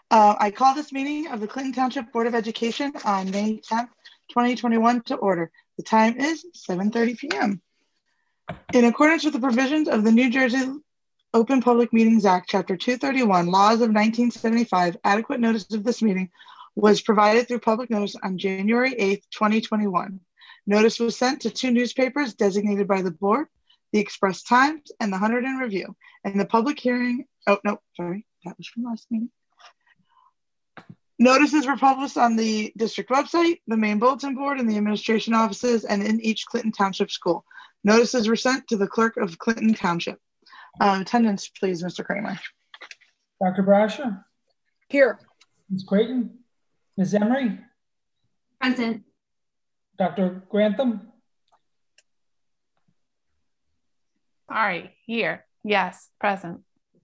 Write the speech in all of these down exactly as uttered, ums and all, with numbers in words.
Uh, I call this meeting of the Clinton Township Board of Education on May tenth, twenty twenty-one to order. The time is seven thirty p m In accordance with the provisions of the New Jersey Open Public Meetings Act, Chapter two thirty-one, Laws of nineteen seventy-five, adequate notice of this meeting was provided through public notice on January eighth, twenty twenty-one. Notice was sent to two newspapers designated by the board, the Express Times and the Hunterdon Review. And the public hearing, oh, no, sorry, that was from last meeting. Notices were published on the district website, the main bulletin board, and the administration offices, and in each Clinton Township school. Notices were sent to the clerk of Clinton Township. Uh, attendance, please, Mister Kramer. Doctor Brasher? Here. Miz Creighton? Miz Emery? Present. Doctor Grantham? All right, here. Yes, present.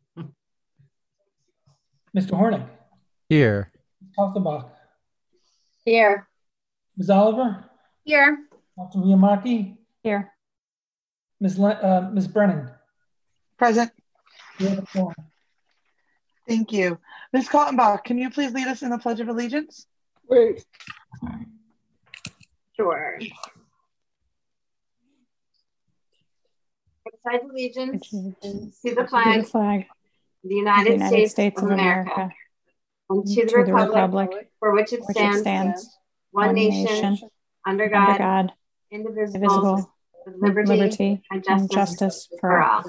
Mister Hornick? Here. Kaltenbach? Here. Miz Oliver? Here. Doctor Miyamaki? Here. Miz Le uh, Miz Brennan? Present. You have the floor. Thank you. Miz Kaltenbach, can you please lead us in the Pledge of Allegiance? Wait. Sure. I pledge allegiance to the flag, the flag of the United, United States, States of America, America, and to, to the, the republic, republic for which it which stands, it stands, one, one nation, nation, under God, under God, indivisible, indivisible, with with liberty, liberty and justice, and justice for for all. all.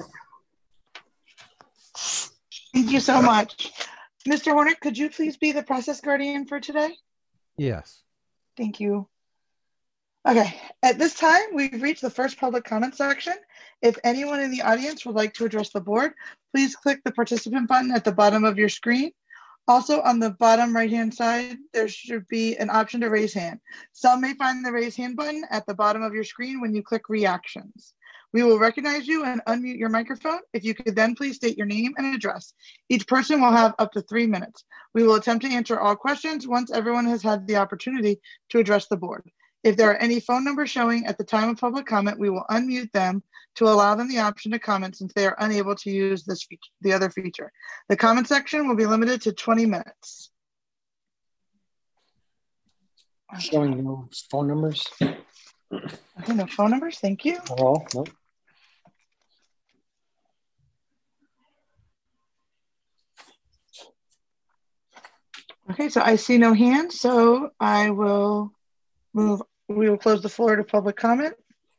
Thank you so much. Mister Hornick, could you please be the process guardian for today? Yes. Thank you. Okay, at this time, we've reached the first public comment section. If anyone in the audience would like to address the board, please click the participant button at the bottom of your screen. Also, on the bottom right-hand side, there should be an option to raise hand. Some may find the raise hand button at the bottom of your screen when you click reactions. We will recognize you and unmute your microphone. If you could then please state your name and address. Each person will have up to three minutes. We will attempt to answer all questions once everyone has had the opportunity to address the board. If there are any phone numbers showing at the time of public comment, we will unmute them to allow them the option to comment since they are unable to use this feature, the other feature. The comment section will be limited to twenty minutes. Showing no phone numbers. Okay, no phone numbers, thank you. Oh, no. Okay, so I see no hands, so I will move, we will close the floor to public comment.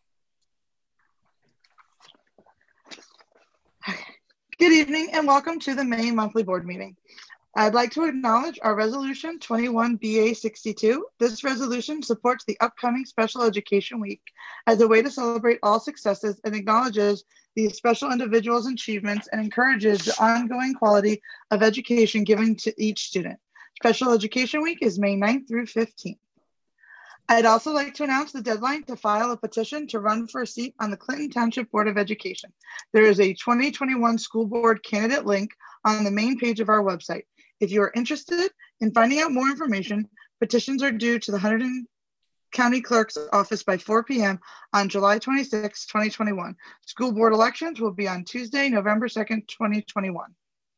Good evening and welcome to the May monthly board meeting. I'd like to acknowledge our resolution twenty-one B A sixty-two. This resolution supports the upcoming Special Education Week as a way to celebrate all successes and acknowledges these special individuals' achievements and encourages the ongoing quality of education given to each student. Special Education Week is May ninth through fifteenth. I'd also like to announce the deadline to file a petition to run for a seat on the Clinton Township Board of Education. There is a twenty twenty-one school board candidate link on the main page of our website. If you are interested in finding out more information, petitions are due to the Hunterdon County Clerk's Office by four p m on July twenty-sixth, twenty twenty-one. School board elections will be on Tuesday, November second, twenty twenty-one.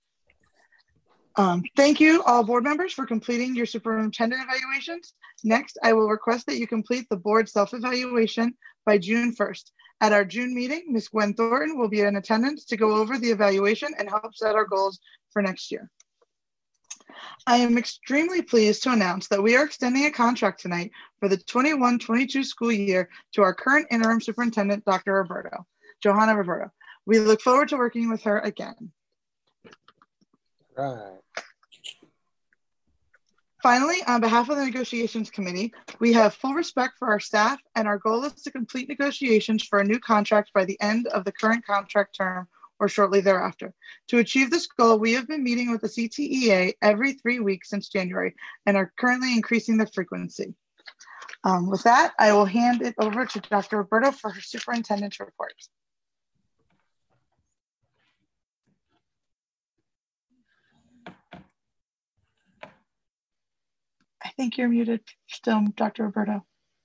Um, thank you all board members for completing your superintendent evaluations. Next, I will request that you complete the board self-evaluation by June first. At our June meeting, Miz Gwen Thornton will be in attendance to go over the evaluation and help set our goals for next year. I am extremely pleased to announce that we are extending a contract tonight for the twenty-one twenty-two school year to our current interim superintendent, Doctor Roberto, Johanna Roberto. We look forward to working with her again. Right. Finally, on behalf of the negotiations committee, we have full respect for our staff and our goal is to complete negotiations for a new contract by the end of the current contract term or shortly thereafter. To achieve this goal, we have been meeting with the C T E A every three weeks since January and are currently increasing the frequency. Um, with that, I will hand it over to Doctor Roberto for her superintendent's report. I think you're muted still, Doctor Roberto.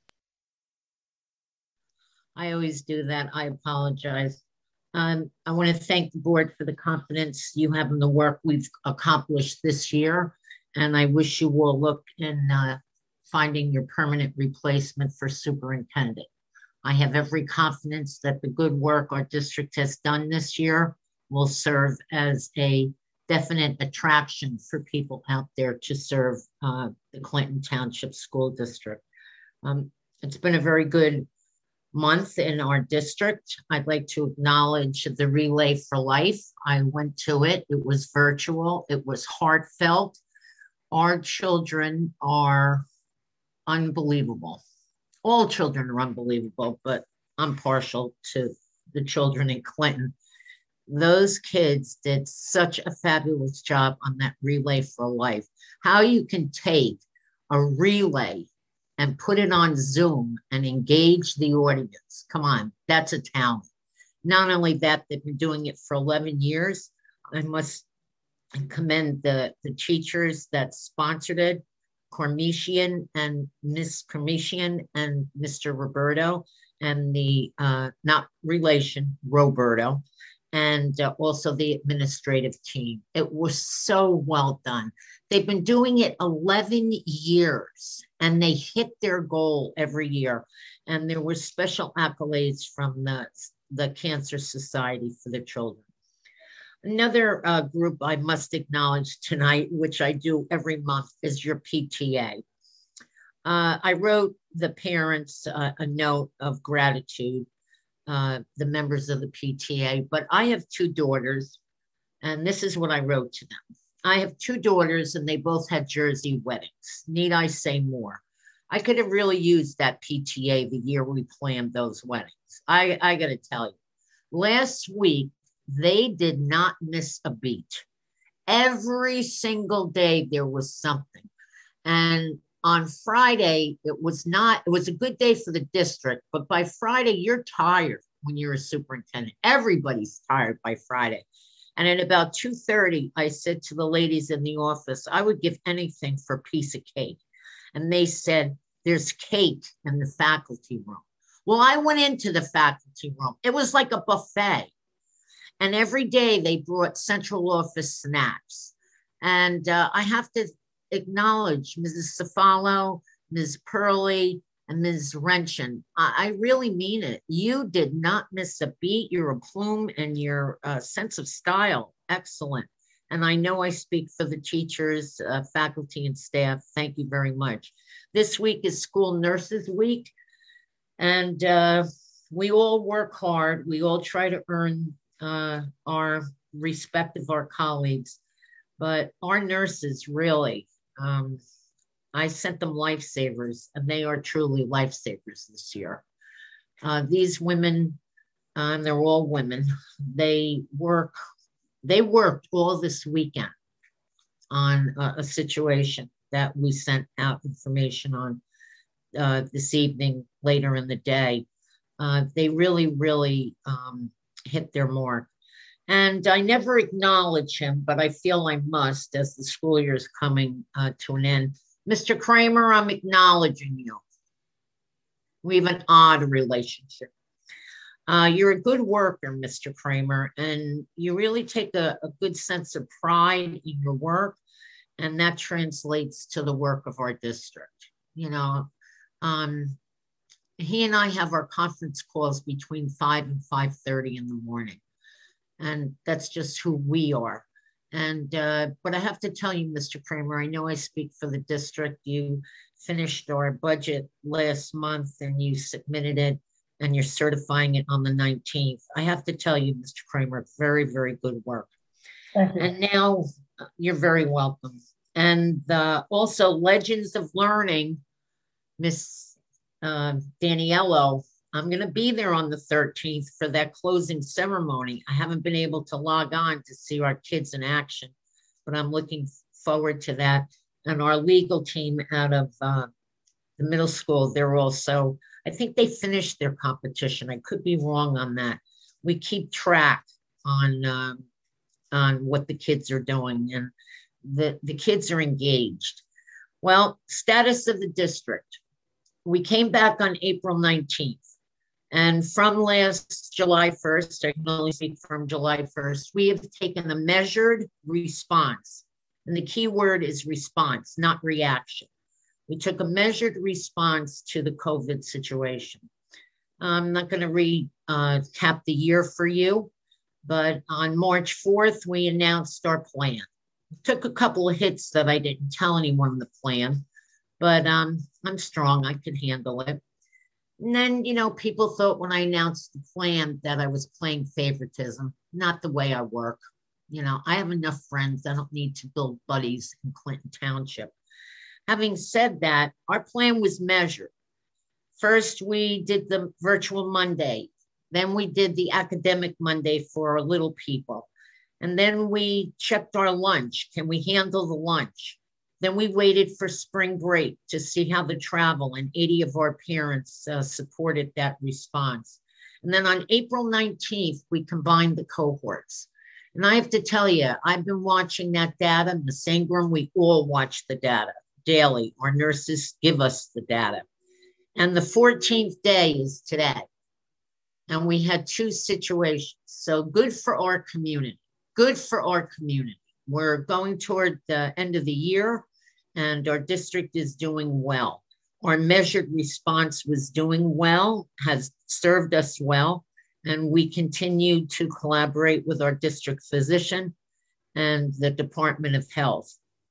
I always do that. I apologize. Um, I want to thank the board for the confidence you have in the work we've accomplished this year and I wish you all luck in uh, finding your permanent replacement for superintendent. I have every confidence that the good work our district has done this year will serve as a definite attraction for people out there to serve uh, the Clinton Township School District. Um, it's been a very good month in our district. I'd like to acknowledge the Relay for Life. I went to it. It was virtual. It was heartfelt. Our children are unbelievable. All children are unbelievable, but I'm partial to the children in Clinton. Those kids did such a fabulous job on that Relay for Life. How you can take a relay and put it on Zoom and engage the audience. Come on, that's a talent. Not only that, they've been doing it for eleven years. I must commend the, the teachers that sponsored it, Cormetian and Miss Cormetian and Mister Roberto, and the, uh, not relation, Roberto, and uh, also the administrative team. It was so well done. They've been doing it eleven years, and they hit their goal every year. And there were special accolades from the, the Cancer Society for the Children. Another uh, group I must acknowledge tonight, which I do every month, is your P T A. Uh, I wrote the parents uh, a note of gratitude, uh, the members of the P T A, but I have two daughters, and this is what I wrote to them. I have two daughters, and they both had Jersey weddings. Need I say more? I could have really used that P T A the year we planned those weddings. I, I got to tell you, last week, they did not miss a beat. Every single day there was something. And on Friday, it was not, it was a good day for the district, but by Friday, you're tired when you're a superintendent. Everybody's tired by Friday. And at about two thirty, I said to the ladies in the office, I would give anything for a piece of cake. And they said, there's cake in the faculty room. Well, I went into the faculty room. It was like a buffet. And every day they brought central office snacks. And uh, I have to acknowledge Missus Cefalo, Miz Purley, and Miz Renshin. I, I really mean it. You did not miss a beat. You're a plume, and your uh, sense of style, excellent. And I know I speak for the teachers, uh, faculty, and staff. Thank you very much. This week is School Nurses Week. And uh, we all work hard. We all try to earn uh, our respect of our colleagues. But our nurses really, um, I sent them lifesavers, and they are truly lifesavers this year. Uh, these women, uh, and they're all women, they work, they worked all this weekend on a, a situation that we sent out information on uh, this evening, later in the day. Uh, they really, really um, hit their mark. And I never acknowledge him, but I feel I must as the school year is coming uh, to an end. Mister Kramer, I'm acknowledging you. We have an odd relationship. Uh, you're a good worker, Mister Kramer, and you really take a, a good sense of pride in your work, and that translates to the work of our district. You know, um, he and I have our conference calls between five and five thirty in the morning. And that's just who we are. And, uh, but I have to tell you, Mister Kramer, I know I speak for the district. You finished our budget last month and you submitted it, and you're certifying it on the nineteenth. I have to tell you, Mister Kramer, very, very good work. Thank you. And now you're very welcome. And uh, also Legends of Learning, Miss uh, Daniello, I'm going to be there on the thirteenth for that closing ceremony. I haven't been able to log on to see our kids in action, but I'm looking forward to that. And our legal team out of uh, the middle school, they're also, I think they finished their competition. I could be wrong on that. We keep track on, um, on what the kids are doing, and the, the kids are engaged. Well, status of the district. We came back on April nineteenth. And from last July first, I can only speak from July first, we have taken a measured response. And the key word is response, not reaction. We took a measured response to the COVID situation. I'm not going to recap the year for you, but on March fourth, we announced our plan. Took a couple of hits that I didn't tell anyone the plan, but um, I'm strong, I could handle it. And then, you know, people thought when I announced the plan that I was playing favoritism, not the way I work. You know, I have enough friends, I don't need to build buddies in Clinton Township. Having said that, our plan was measured. First, we did the virtual Monday. Then we did the academic Monday for our little people. And then we checked our lunch. Can we handle the lunch? Then we waited for spring break to see how the travel, and eighty of our parents uh, supported that response. And then on April nineteenth, we combined the cohorts. And I have to tell you, I've been watching that data. Miz Ingram, we all watch the data daily. Our nurses give us the data. And the fourteenth day is today. And we had two situations. So good for our community. Good for our community. We're going toward the end of the year, and our district is doing well. Our measured response was doing well, has served us well, and we continue to collaborate with our district physician and the Department of Health.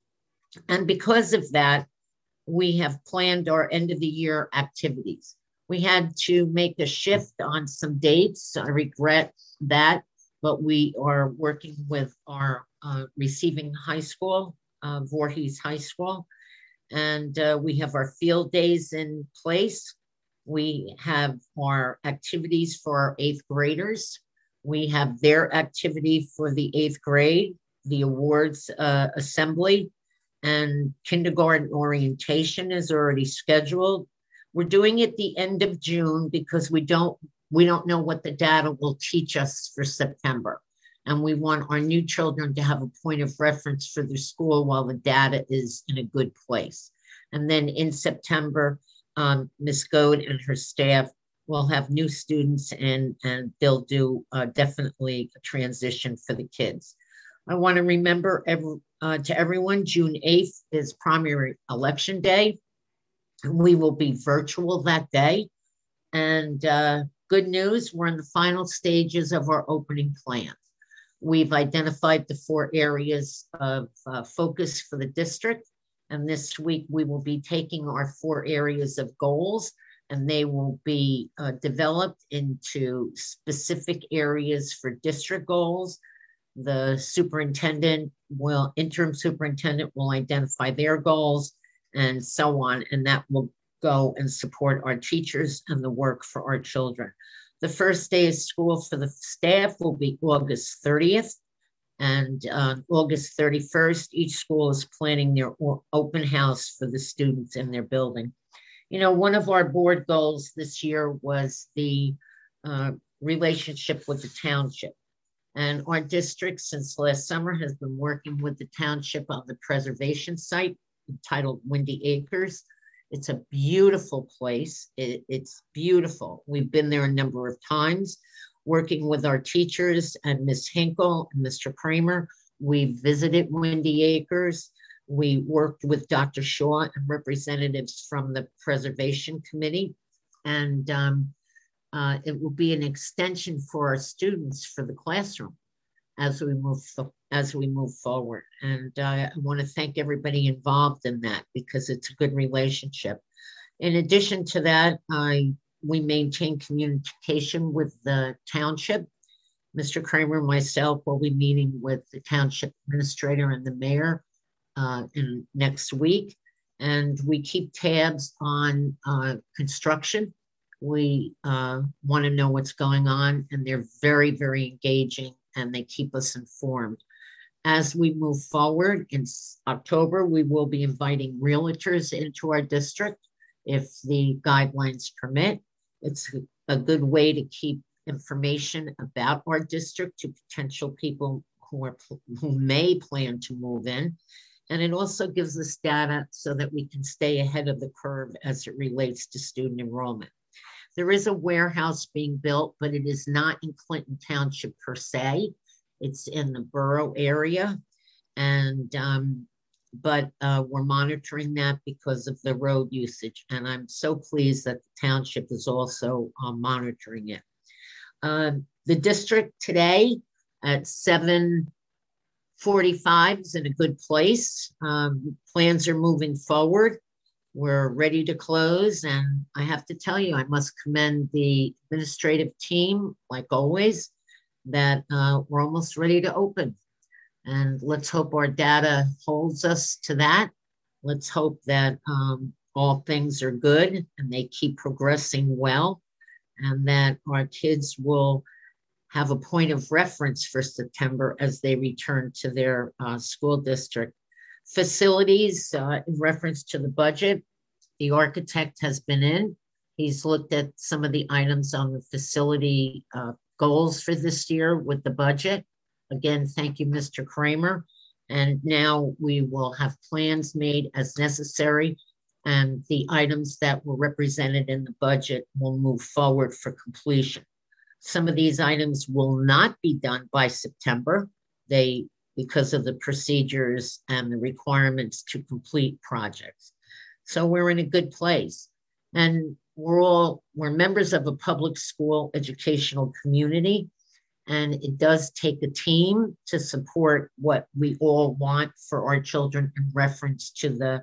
And because of that, we have planned our end of the year activities. We had to make a shift on some dates. I regret that, but we are working with our uh, receiving high school, uh, Voorhees High School, and uh, we have our field days in place. We have our activities for our eighth graders. We have their activity for the eighth grade, the awards uh, assembly, and kindergarten orientation is already scheduled. We're doing it the end of June because we don't we don't know what the data will teach us for September. And we want our new children to have a point of reference for their school while the data is in a good place. And then in September, um, Miz Goad and her staff will have new students, and, and they'll do uh, definitely a transition for the kids. I want to remember every, uh, to everyone, June eighth is primary election day. We will be virtual that day. And uh, good news, we're in the final stages of our opening plan. We've identified the four areas of uh, focus for the district. And this week we will be taking our four areas of goals, and they will be uh, developed into specific areas for district goals. The superintendent will, interim superintendent will identify their goals and so on, and that will go and support our teachers and the work for our children. The first day of school for the staff will be August thirtieth, and uh, August thirty-first, each school is planning their open house for the students in their building. You know, one of our board goals this year was the uh, relationship with the township. And our district, since last summer, has been working with the township on the preservation site entitled Windy Acres. It's a beautiful place. It, it's beautiful. We've been there a number of times, working with our teachers and Miz Hinkle and Mister Kramer. We visited Windy Acres. We worked with Doctor Shaw and representatives from the Preservation Committee. And um, uh, it will be an extension for our students for the classroom as we move as we move forward. And uh, I want to thank everybody involved in that because it's a good relationship. In addition to that, I we maintain communication with the township. Mister Kramer and myself will be meeting with the township administrator and the mayor uh, in next week. And we keep tabs on uh, construction. We uh, want to know what's going on, and they're very, very engaging, and they keep us informed. As we move forward in October, we will be inviting realtors into our district if the guidelines permit. It's a good way to keep information about our district to potential people who are who may plan to move in. And it also gives us data so that we can stay ahead of the curve as it relates to student enrollment. There is a warehouse being built, but it is not in Clinton Township per se. It's in the borough area. And, um, but uh, we're monitoring that because of the road usage. And I'm so pleased that the township is also uh, monitoring it. Uh, the district today at seven forty-five is in a good place. Um, plans are moving forward. We're ready to close. And I have to tell you, I must commend the administrative team, like always, that uh, we're almost ready to open. And let's hope our data holds us to that. Let's hope that um, all things are good and they keep progressing well, and that our kids will have a point of reference for September as they return to their uh, school district. Facilities, uh, in reference to the budget, the architect has been in. He's looked at some of the items on the facility uh, goals for this year with the budget. Again, thank you, Mister Kramer. And now we will have plans made as necessary, and the items that were represented in the budget will move forward for completion. Some of these items will not be done by September. They, because of the procedures and the requirements to complete projects. So we're in a good place. And we're all, we're members of a public school educational community. And it does take a team to support what we all want for our children in reference to the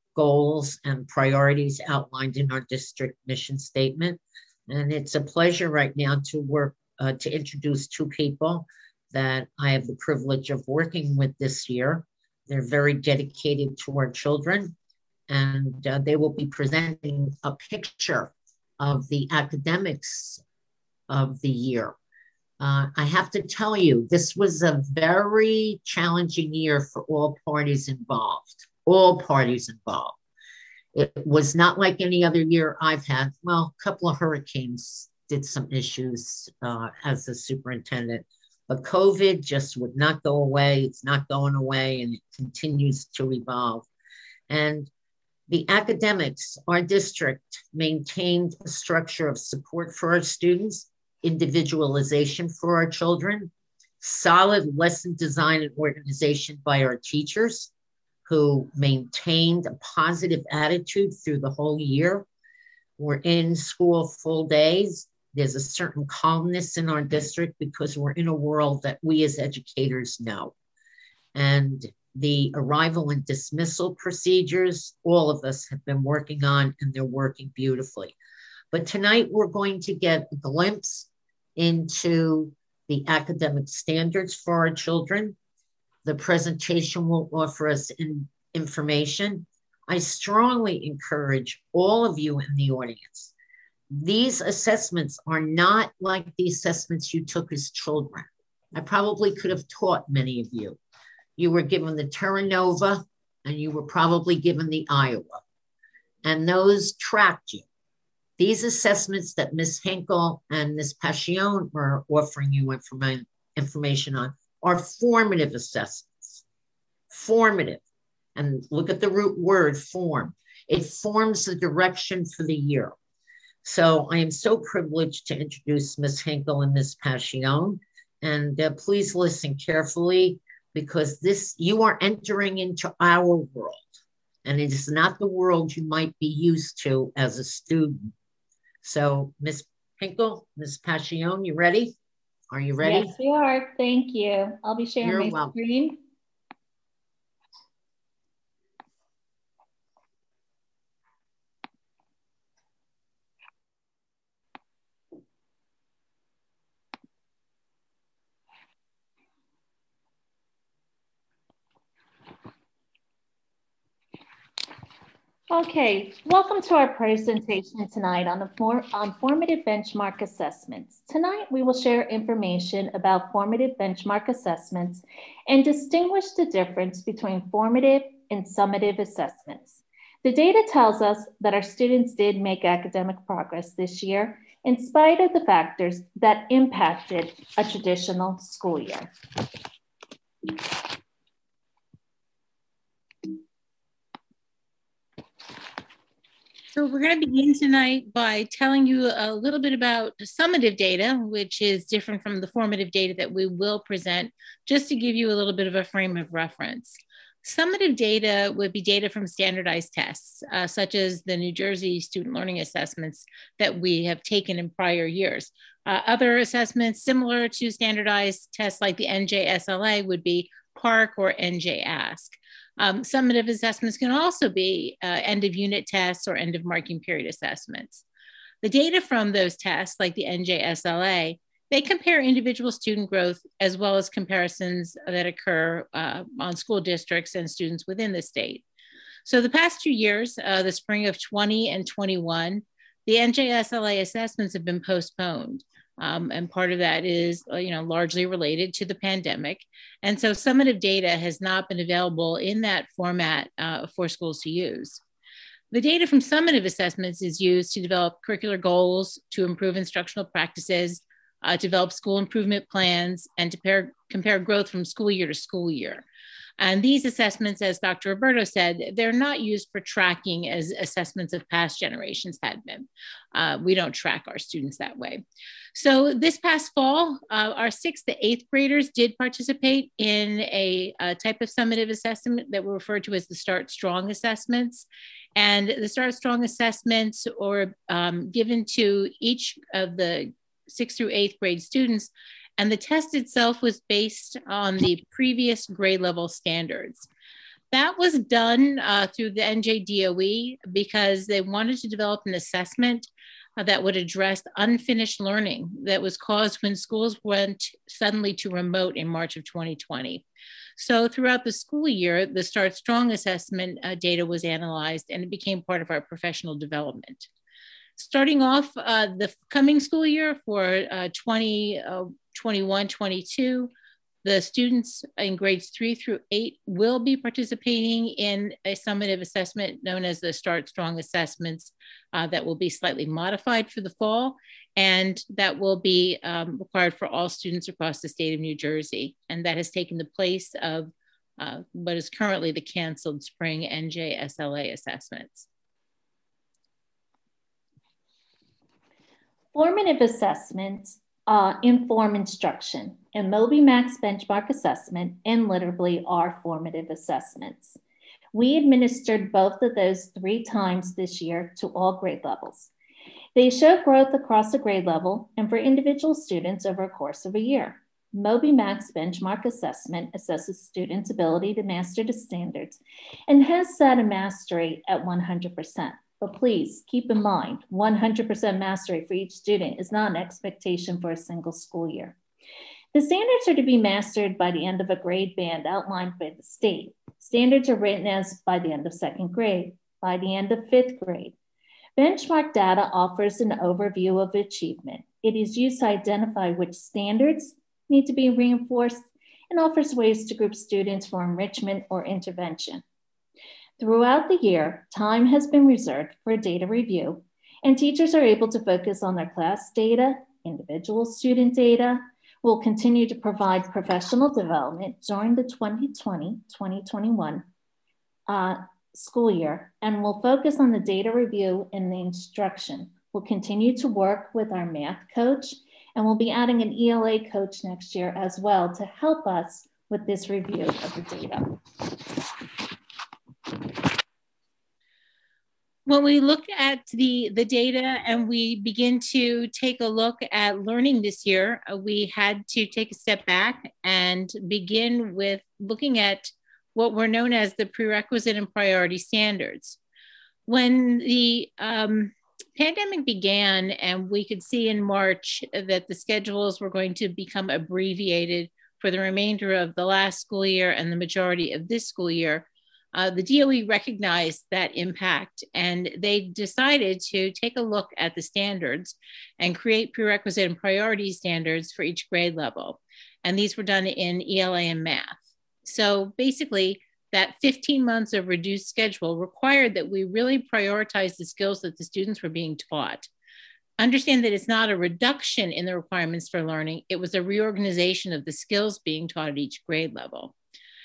goals and priorities outlined in our district mission statement. And it's a pleasure right now to work, uh, to introduce two people that I have the privilege of working with this year. They're very dedicated to our children, and uh, they will be presenting a picture of the academics of the year. Uh, I have to tell you, this was a very challenging year for all parties involved, all parties involved. It was not like any other year I've had. Well, a couple of hurricanes did some issues uh, as a superintendent, but COVID just would not go away. It's not going away, and it continues to evolve. And the academics, our district maintained a structure of support for our students, individualization for our children, solid lesson design and organization by our teachers, who maintained a positive attitude through the whole year. We're in school full days. There's a certain calmness in our district because we're in a world that we as educators know. And the arrival and dismissal procedures, all of us have been working on, and they're working beautifully. But tonight we're going to get a glimpse into the academic standards for our children. The presentation will offer us in information. I strongly encourage all of you in the audience. These assessments are not like the assessments you took as children. I probably could have taught many of you. You were given the Terra Nova, and you were probably given the Iowa, and those tracked you. These assessments that Miz Hinkle and Miz Passione are offering you informa information on are formative assessments. Formative. And look at the root word, form. It forms the direction for the year. So I am so privileged to introduce Miz Hinkle and Miz Passione. And uh, please listen carefully, because this, you are entering into our world. And it is not the world you might be used to as a student. So Miz Hinkle, Miz Passione, you ready? Are you ready? Yes, we are. Thank you. I'll be sharing You're my welcome. screen. Okay, welcome to our presentation tonight on the for, on formative benchmark assessments. Tonight, we will share information about formative benchmark assessments and distinguish the difference between formative and summative assessments. The data tells us that our students did make academic progress this year in spite of the factors that impacted a traditional school year. So we're going to begin tonight by telling you a little bit about summative data, which is different from the formative data that we will present, just to give you a little bit of a frame of reference. Summative data would be data from standardized tests, uh, such as the New Jersey student learning assessments that we have taken in prior years. Uh, other assessments similar to standardized tests like the N J S L A would be PARCC or N J ask. Um, summative assessments can also be uh, end of unit tests or end of marking period assessments. The data from those tests, like the N J S L A, they compare individual student growth as well as comparisons that occur uh, on school districts and students within the state. So the past two years, uh, the spring of twenty and twenty-one, the N J S L A assessments have been postponed. Um, and part of that is, uh, you know, largely related to the pandemic. And so summative data has not been available in that format uh, for schools to use. The data from summative assessments is used to develop curricular goals, to improve instructional practices, uh, develop school improvement plans, and to pair, compare growth from school year to school year. And these assessments, as Doctor Roberto said, they're not used for tracking as assessments of past generations had been. Uh, we don't track our students that way. So this past fall, uh, our sixth to eighth graders did participate in a, a type of summative assessment that we refer to as the Start Strong assessments. And the Start Strong assessments are um, given to each of the sixth through eighth grade students. And the test itself was based on the previous grade level standards. That was done uh, through the N J D O E because they wanted to develop an assessment uh, that would address unfinished learning that was caused when schools went suddenly to remote in March of twenty twenty. So throughout the school year, the Start Strong assessment uh, data was analyzed and it became part of our professional development. Starting off uh, the coming school year for uh, twenty twenty-one twenty-two, the students in grades three through eight will be participating in a summative assessment known as the Start Strong assessments uh, that will be slightly modified for the fall. And that will be um, required for all students across the state of New Jersey. And that has taken the place of uh, what is currently the canceled spring N J S L A assessments. Formative assessments uh, inform instruction, and MobyMax benchmark assessment and Literally are formative assessments. We administered both of those three times this year to all grade levels. They show growth across the grade level and for individual students over a course of a year. MobyMax benchmark assessment assesses students' ability to master the standards and has set a mastery at one hundred percent. But please keep in mind, one hundred percent mastery for each student is not an expectation for a single school year. The standards are to be mastered by the end of a grade band outlined by the state. Standards are written as by the end of second grade, by the end of fifth grade. Benchmark data offers an overview of achievement. It is used to identify which standards need to be reinforced and offers ways to group students for enrichment or intervention. Throughout the year, time has been reserved for data review, and teachers are able to focus on their class data, individual student data. We'll continue to provide professional development during the twenty twenty twenty twenty-one uh, school year, and we'll focus on the data review and the instruction. We'll continue to work with our math coach, and we'll be adding an E L A coach next year as well to help us with this review of the data. When we look at the, the data and we begin to take a look at learning this year, uh, we had to take a step back and begin with looking at what were known as the prerequisite and priority standards. When the um, pandemic began and we could see in March that the schedules were going to become abbreviated for the remainder of the last school year and the majority of this school year, Uh, the D O E recognized that impact and they decided to take a look at the standards and create prerequisite and priority standards for each grade level. And these were done in E L A and math. So basically that fifteen months of reduced schedule required that we really prioritize the skills that the students were being taught. Understand that it's not a reduction in the requirements for learning, it was a reorganization of the skills being taught at each grade level.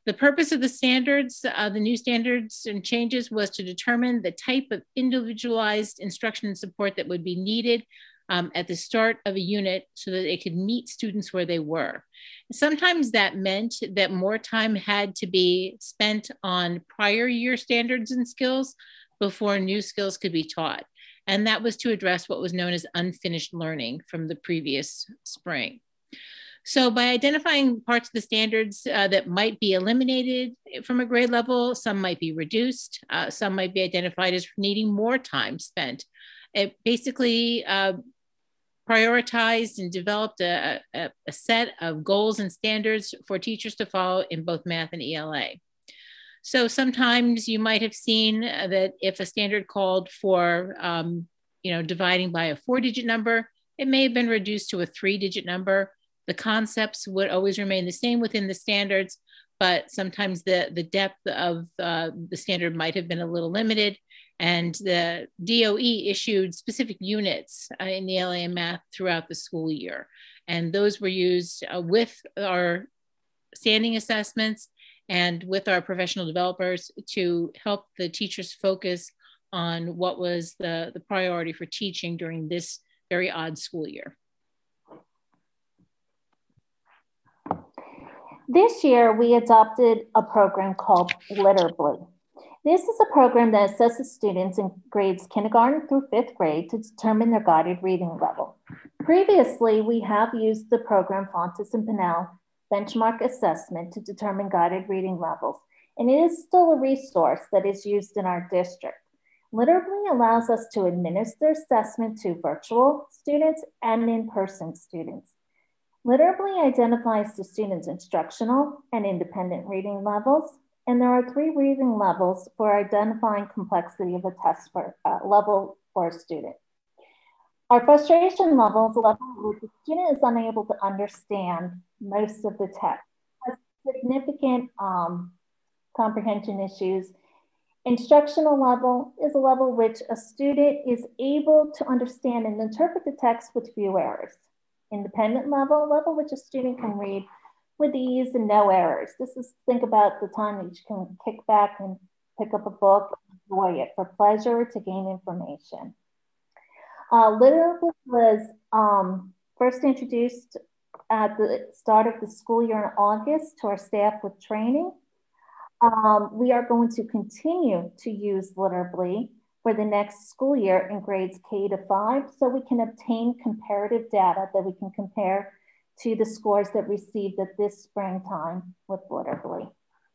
The purpose of the standards, uh, the new standards and changes, was to determine the type of individualized instruction and support that would be needed um, at the start of a unit so that it could meet students where they were. Sometimes that meant that more time had to be spent on prior year standards and skills before new skills could be taught. And that was to address what was known as unfinished learning from the previous spring. So by identifying parts of the standards uh, that might be eliminated from a grade level, some might be reduced, uh, some might be identified as needing more time spent. It basically uh, prioritized and developed a, a, a set of goals and standards for teachers to follow in both math and E L A. So sometimes you might have seen that if a standard called for, um, you know, dividing by a four digit number, it may have been reduced to a three digit number. The concepts would always remain the same within the standards, but sometimes the, the depth of uh, the standard might have been a little limited, and the D O E issued specific units uh, in E L A and math throughout the school year. And those were used uh, with our standing assessments and with our professional developers to help the teachers focus on what was the, the priority for teaching during this very odd school year. This year, we adopted a program called Literally. This is a program that assesses students in grades kindergarten through fifth grade to determine their guided reading level. Previously, we have used the program Fontes and Pinnell benchmark assessment to determine guided reading levels, and it is still a resource that is used in our district. Literally allows us to administer assessment to virtual students and in-person students. Literally identifies the students' instructional and independent reading levels, and there are three reading levels for identifying complexity of a test for, uh, level for a student. Our frustration level is a level where the student is unable to understand most of the text, has significant um, comprehension issues. Instructional level is a level which a student is able to understand and interpret the text with few errors. Independent level, a level which a student can read with ease and no errors. This is, think about the time that you can kick back and pick up a book, enjoy it for pleasure, to gain information. Uh, Literally was um, first introduced at the start of the school year in August to our staff with training. Um, we are going to continue to use Literally for the next school year in grades K to five, so we can obtain comparative data that we can compare to the scores that received at this springtime with Literally.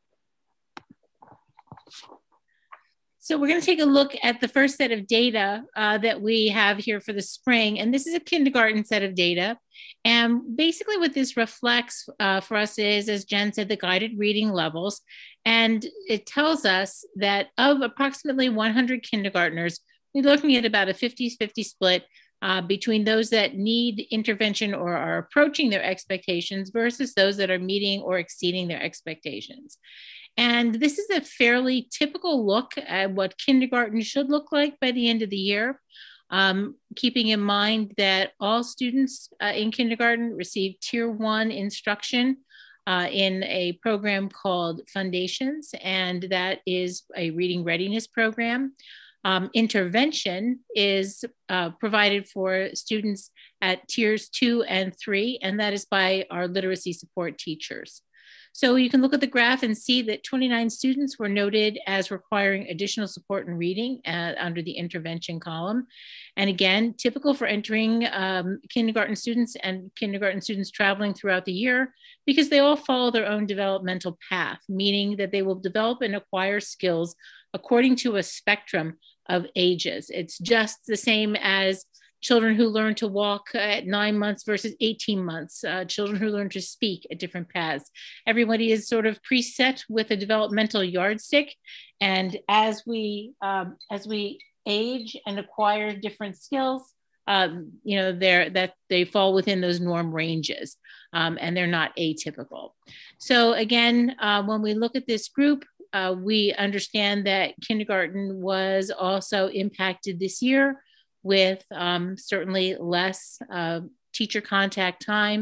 So we're going to take a look at the first set of data uh, that we have here for the spring. And this is a kindergarten set of data. And basically what this reflects uh, for us is, as Jen said, the guided reading levels. And it tells us that of approximately one hundred kindergartners, we're looking at about a fifty fifty split uh, between those that need intervention or are approaching their expectations versus those that are meeting or exceeding their expectations. And this is a fairly typical look at what kindergarten should look like by the end of the year, um, keeping in mind that all students uh, in kindergarten receive tier one instruction uh, in a program called Foundations, and that is a reading readiness program. Um, intervention is uh, provided for students at tiers two and three, and that is by our literacy support teachers. So you can look at the graph and see that twenty-nine students were noted as requiring additional support in reading uh, under the intervention column. And again, typical for entering um, kindergarten students and kindergarten students traveling throughout the year, because they all follow their own developmental path, meaning that they will develop and acquire skills according to a spectrum of ages. It's just the same as children who learn to walk at nine months versus eighteen months, uh, children who learn to speak at different paths. Everybody is sort of preset with a developmental yardstick. And as we, um, as we age and acquire different skills, um, you know, they're, that they fall within those norm ranges, um, and they're not atypical. So again, uh, when we look at this group, uh, we understand that kindergarten was also impacted this year with um, certainly less uh, teacher contact time,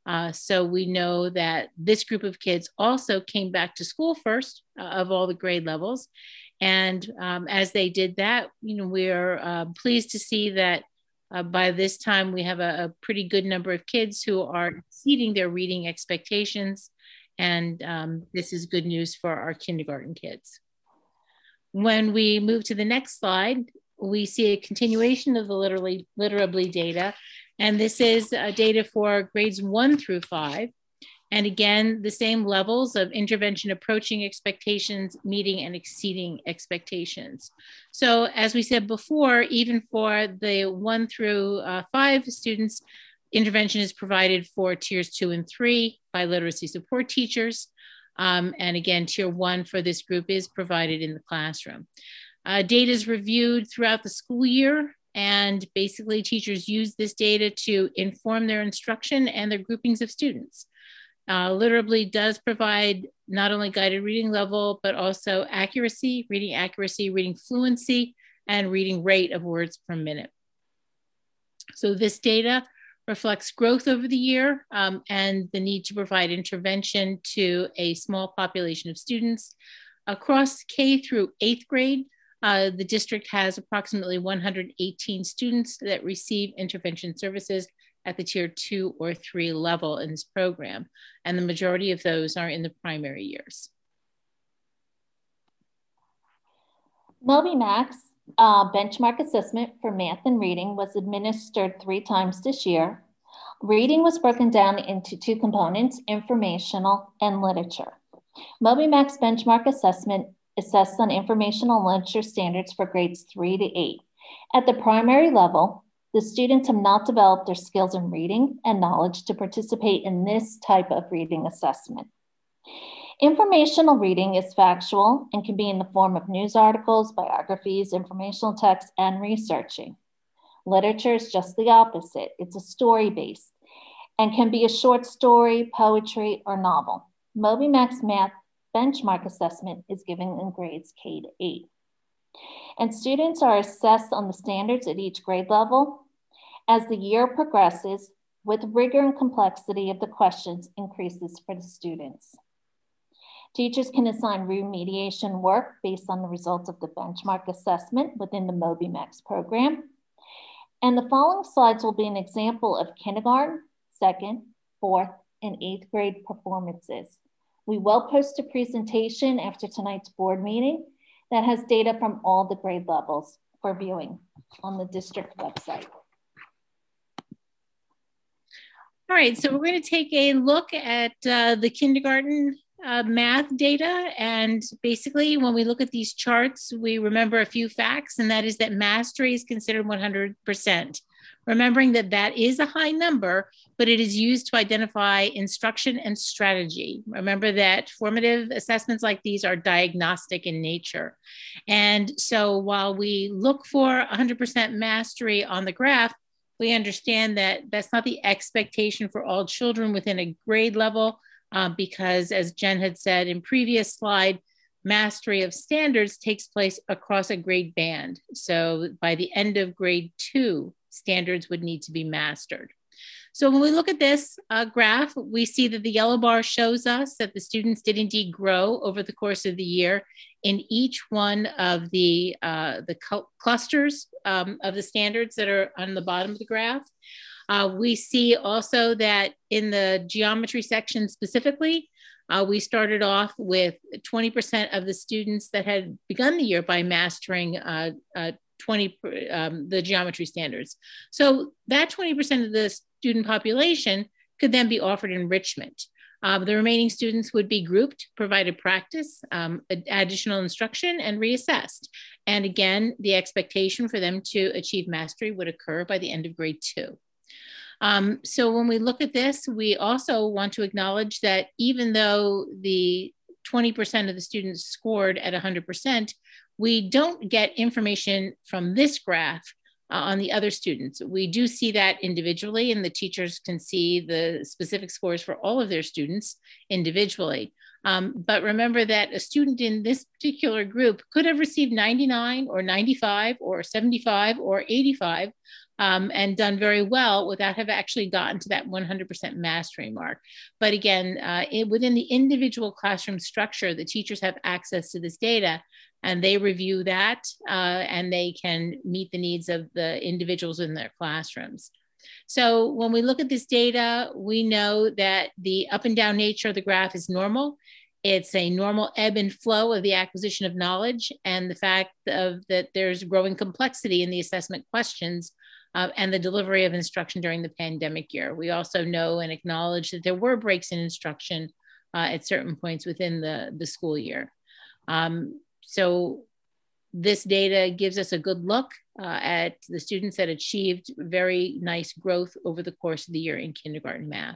Uh, so we know that this group of kids also came back to school first uh, of all the grade levels. And um, as they did that, you know, we're uh, pleased to see that uh, by this time we have a, a pretty good number of kids who are exceeding their reading expectations. And um, this is good news for our kindergarten kids. When we move to the next slide, we see a continuation of the literally, literably data. And this is uh, data for grades one through five. And again, the same levels of intervention approaching expectations, meeting and exceeding expectations. So as we said before, even for the one through uh, five students, intervention is provided for tiers two and three by literacy support teachers. Um, and again, tier one for this group is provided in the classroom. Uh, data is reviewed throughout the school year, and basically teachers use this data to inform their instruction and their groupings of students. Uh, Literably does provide not only guided reading level, but also accuracy, reading accuracy, reading fluency, and reading rate of words per minute. So this data reflects growth over the year um, and the need to provide intervention to a small population of students. Across K through eighth grade, uh, the district has approximately one hundred eighteen students that receive intervention services at the tier two or three level in this program. And the majority of those are in the primary years. MobyMax uh, benchmark assessment for math and reading was administered three times this year. Reading was broken down into two components, informational and literature. MobyMax benchmark assessment assessed on informational and literature standards for grades three to eight. At the primary level, the students have not developed their skills in reading and knowledge to participate in this type of reading assessment. Informational reading is factual and can be in the form of news articles, biographies, informational texts, and researching. Literature is just the opposite. It's a story-based and can be a short story, poetry, or novel. MobyMax Math benchmark assessment is given in grades K to eight. And students are assessed on the standards at each grade level. As the year progresses, with rigor and complexity of the questions increases for the students. Teachers can assign remediation work based on the results of the benchmark assessment within the MobyMax program. And the following slides will be an example of kindergarten, second, fourth, and eighth grade performances. We will post a presentation after tonight's board meeting that has data from all the grade levels for viewing on the district website. All right, so we're going to take a look at uh, the kindergarten uh, math data. And basically, when we look at these charts, we remember a few facts, and that is that mastery is considered one hundred percent. Remembering that that is a high number, but it is used to identify instruction and strategy. Remember that formative assessments like these are diagnostic in nature. And so while we look for one hundred percent mastery on the graph, we understand that that's not the expectation for all children within a grade level, uh, because as Jen had said in previous slide, mastery of standards takes place across a grade band. So by the end of grade two, standards would need to be mastered. So when we look at this uh, graph, we see that the yellow bar shows us that the students did indeed grow over the course of the year in each one of the, uh, the clusters um, of the standards that are on the bottom of the graph. Uh, we see also that in the geometry section specifically, uh, we started off with twenty percent of the students that had begun the year by mastering uh, uh, twenty, um, the geometry standards. So that twenty percent of the student population could then be offered enrichment. Um, the remaining students would be grouped, provided practice, um, additional instruction, and reassessed. And again, the expectation for them to achieve mastery would occur by the end of grade two. Um, so when we look at this, we also want to acknowledge that even though the twenty percent of the students scored at one hundred percent, we don't get information from this graph uh, on the other students. We do see that individually, and the teachers can see the specific scores for all of their students individually. Um, but remember that a student in this particular group could have received ninety-nine or ninety-five or seventy-five or eighty-five um, and done very well without have actually gotten to that one hundred percent mastery mark. But again, uh, it, within the individual classroom structure, the teachers have access to this data and they review that uh, and they can meet the needs of the individuals in their classrooms. So when we look at this data, we know that the up and down nature of the graph is normal. It's a normal ebb and flow of the acquisition of knowledge and the fact of that there's growing complexity in the assessment questions uh, and the delivery of instruction during the pandemic year. We also know and acknowledge that there were breaks in instruction uh, at certain points within the, the school year. Um, so this data gives us a good look uh, at the students that achieved very nice growth over the course of the year in kindergarten math.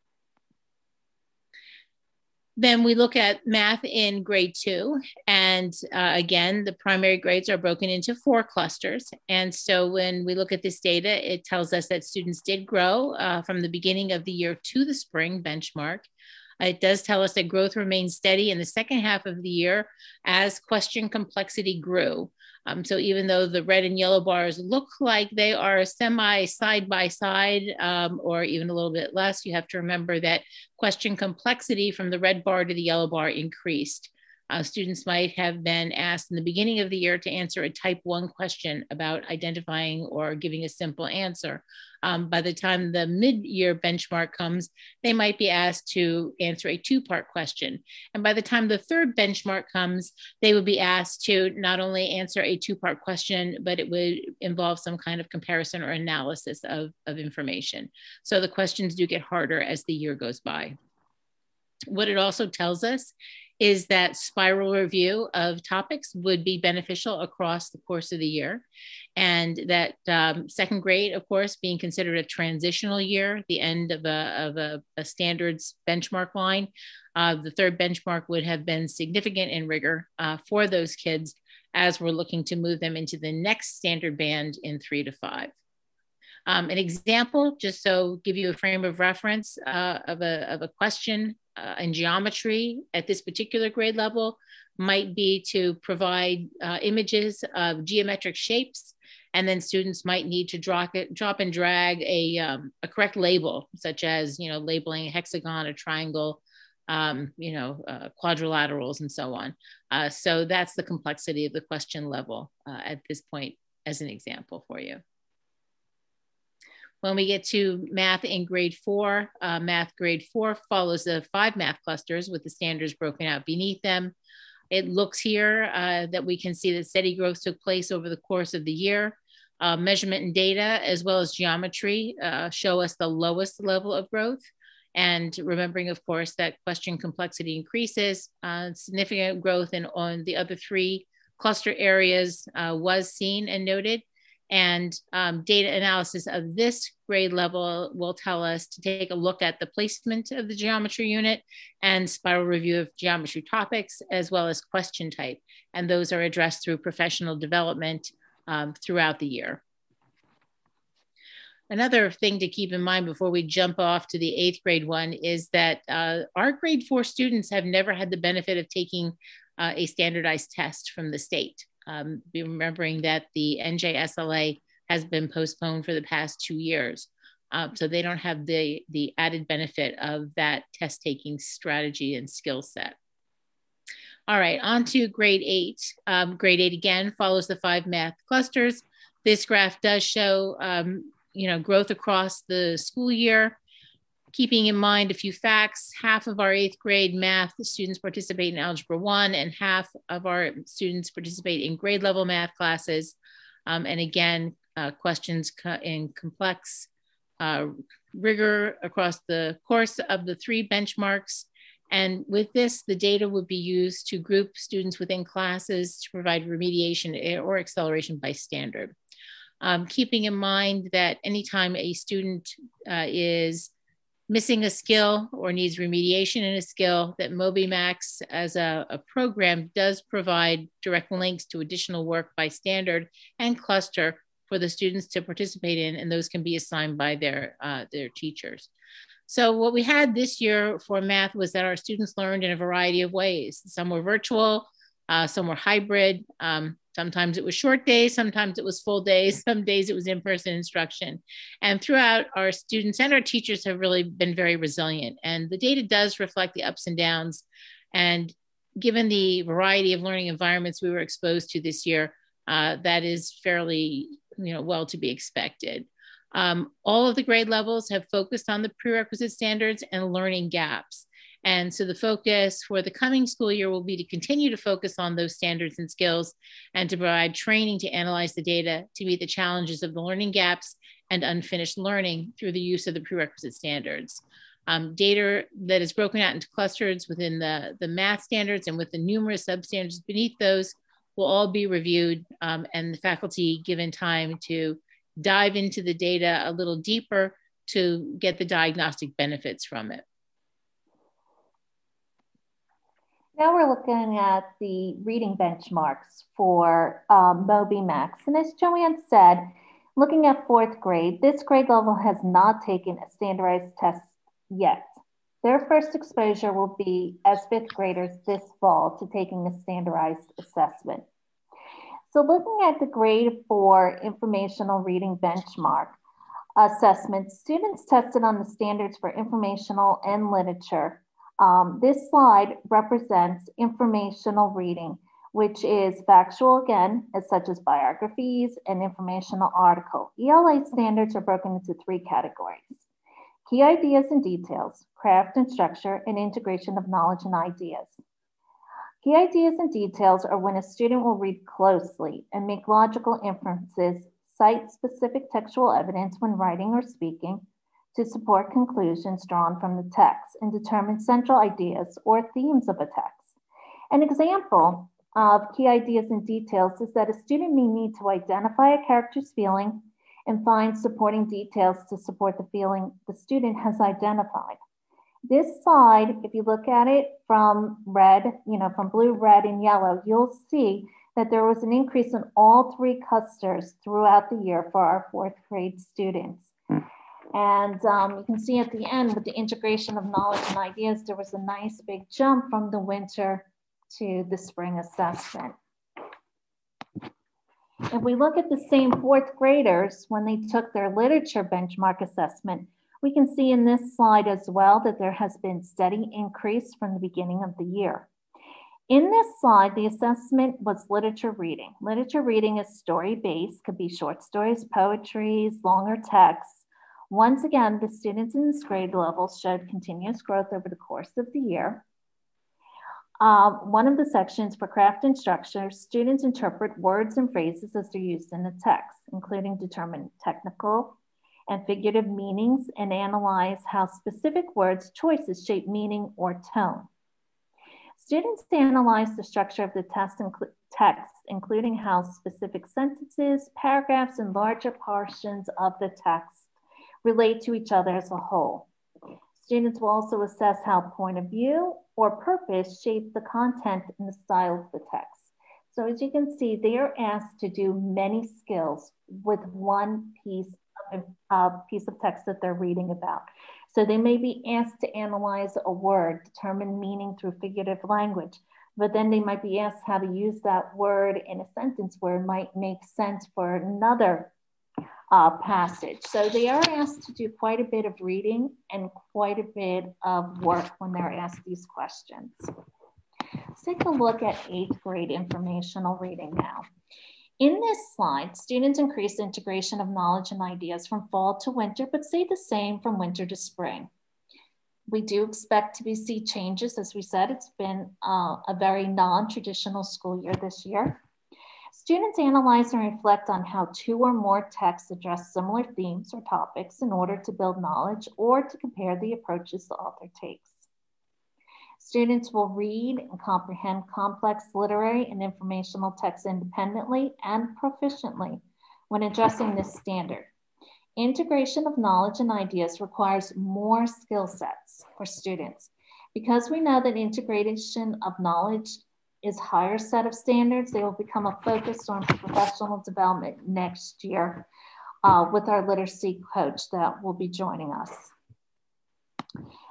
Then we look at math in grade two. And uh, again, the primary grades are broken into four clusters. And so when we look at this data, it tells us that students did grow uh, from the beginning of the year to the spring benchmark. It does tell us that growth remained steady in the second half of the year as question complexity grew. Um, so even though the red and yellow bars look like they are semi side by side um, or even a little bit less, you have to remember that question complexity from the red bar to the yellow bar increased. Uh, students might have been asked in the beginning of the year to answer a type one question about identifying or giving a simple answer. Um, by the time the mid-year benchmark comes, they might be asked to answer a two-part question. And by the time the third benchmark comes, they would be asked to not only answer a two-part question, but it would involve some kind of comparison or analysis of, of information. So the questions do get harder as the year goes by. What it also tells us is that spiral review of topics would be beneficial across the course of the year. And that um, second grade, of course, being considered a transitional year, the end of a, of a, a standards benchmark line, uh, the third benchmark would have been significant in rigor uh, for those kids as we're looking to move them into the next standard band in three to five. Um, an example, just so give you a frame of reference uh, of, a, of a question uh, in geometry at this particular grade level might be to provide uh, images of geometric shapes, and then students might need to drop it, drop and drag a, um, a correct label, such as, you know, labeling a hexagon, a triangle, um, you know, uh, quadrilaterals and so on. Uh, so that's the complexity of the question level uh, at this point as an example for you. When we get to math in grade four, uh, math grade four follows the five math clusters with the standards broken out beneath them. It looks here uh, that we can see that steady growth took place over the course of the year. Uh, measurement and data, as well as geometry, uh, show us the lowest level of growth. And remembering, of course, that question complexity increases, uh, significant growth in on the other three cluster areas uh, was seen and noted. And um, data analysis of this grade level will tell us to take a look at the placement of the geometry unit and spiral review of geometry topics, as well as question type. And those are addressed through professional development um, throughout the year. Another thing to keep in mind before we jump off to the eighth grade one is that uh, our grade four students have never had the benefit of taking uh, a standardized test from the state. Um, be remembering that the N J S L A has been postponed for the past two years. Um, so they don't have the, the added benefit of that test taking strategy and skill set. All right, on to grade eight. Um, grade eight again follows the five math clusters. This graph does show um, you know, growth across the school year. Keeping in mind a few facts, half of our eighth grade math students participate in Algebra one and half of our students participate in grade level math classes. Um, and again, uh, questions co in complex uh, rigor across the course of the three benchmarks. And with this, the data would be used to group students within classes to provide remediation or acceleration by standard. Um, keeping in mind that anytime a student uh, is missing a skill or needs remediation in a skill, that MobyMax as a, a program does provide direct links to additional work by standard and cluster for the students to participate in, and those can be assigned by their, uh, their teachers. So what we had this year for math was that our students learned in a variety of ways. Some were virtual, uh, some were hybrid. Um, sometimes it was short days, sometimes it was full days, some days it was in-person instruction. And throughout, our students and our teachers have really been very resilient. And the data does reflect the ups and downs. And given the variety of learning environments we were exposed to this year, uh, that is fairly, you know, well to be expected. Um, all of the grade levels have focused on the prerequisite standards and learning gaps. And so the focus for the coming school year will be to continue to focus on those standards and skills and to provide training to analyze the data to meet the challenges of the learning gaps and unfinished learning through the use of the prerequisite standards. Um, data that is broken out into clusters within the, the math standards and with the numerous substandards beneath those will all be reviewed um, and the faculty given time to dive into the data a little deeper to get the diagnostic benefits from it. Now we're looking at the reading benchmarks for um, MobyMax. And as Joanne said, looking at fourth grade, this grade level has not taken a standardized test yet. Their first exposure will be as fifth graders this fall to taking a standardized assessment. So looking at the grade four informational reading benchmark assessment, students tested on the standards for informational and literature. Um, this slide represents informational reading, which is factual again, as such as biographies and informational article. E L A standards are broken into three categories: key ideas and details, craft and structure, and integration of knowledge and ideas. Key ideas and details are when a student will read closely and make logical inferences, cite specific textual evidence when writing or speaking to support conclusions drawn from the text and determine central ideas or themes of a text. An example of key ideas and details is that a student may need to identify a character's feeling and find supporting details to support the feeling the student has identified. This slide, if you look at it from red, you know, from blue, red, and yellow, you'll see that there was an increase in all three clusters throughout the year for our fourth grade students. And um, you can see at the end with the integration of knowledge and ideas, there was a nice big jump from the winter to the spring assessment. If we look at the same fourth graders, when they took their literature benchmark assessment, we can see in this slide as well that there has been steady increase from the beginning of the year. In this slide, the assessment was literature reading. Literature reading is story-based, could be short stories, poetry, longer texts. Once again, the students in this grade level showed continuous growth over the course of the year. Uh, one of the sections for craft and structure, students interpret words and phrases as they're used in the text, including determine technical and figurative meanings and analyze how specific words choices shape meaning or tone. Students analyze the structure of the test inclu- text, including how specific sentences, paragraphs, and larger portions of the text relate to each other as a whole. Students will also assess how point of view or purpose shape the content and the style of the text. So as you can see, they are asked to do many skills with one piece of uh, piece of text that they're reading about. So they may be asked to analyze a word, determine meaning through figurative language, but then they might be asked how to use that word in a sentence where it might make sense for another uh, passage. So they are asked to do quite a bit of reading and quite a bit of work when they're asked these questions. Let's take a look at eighth grade informational reading now. In this slide, students increased integration of knowledge and ideas from fall to winter, but stay the same from winter to spring. We do expect to be, see changes. As we said, it's been uh, a very non-traditional school year this year. Students analyze and reflect on how two or more texts address similar themes or topics in order to build knowledge or to compare the approaches the author takes. Students will read and comprehend complex literary and informational texts independently and proficiently when addressing this standard. Integration of knowledge and ideas requires more skill sets for students. Because we know that integration of knowledge is a higher set of standards, they will become a focus on professional development next year uh, with our literacy coach that will be joining us.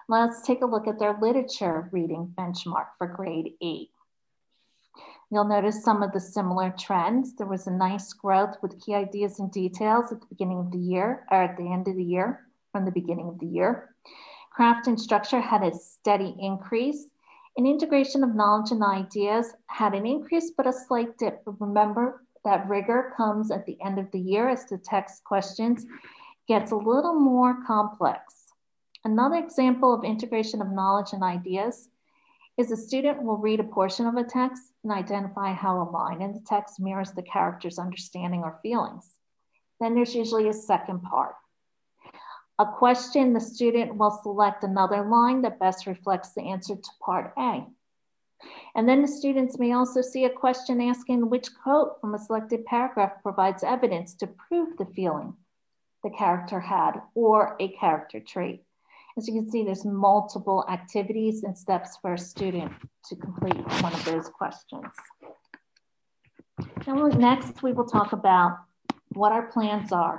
Let's take a look at their literature reading benchmark for grade eight. You'll notice some of the similar trends. There was a nice growth with key ideas and details at the beginning of the year, or at the end of the year, from the beginning of the year. Craft and structure had a steady increase. And integration of knowledge and ideas had an increase, but a slight dip. But remember that rigor comes at the end of the year as the text questions gets a little more complex. Another example of integration of knowledge and ideas is a student will read a portion of a text and identify how a line in the text mirrors the character's understanding or feelings. Then there's usually a second part. A question, the student will select another line that best reflects the answer to part A. And then the students may also see a question asking which quote from a selected paragraph provides evidence to prove the feeling the character had or a character trait. As you can see, there's multiple activities and steps for a student to complete one of those questions. Now, next, we will talk about what our plans are.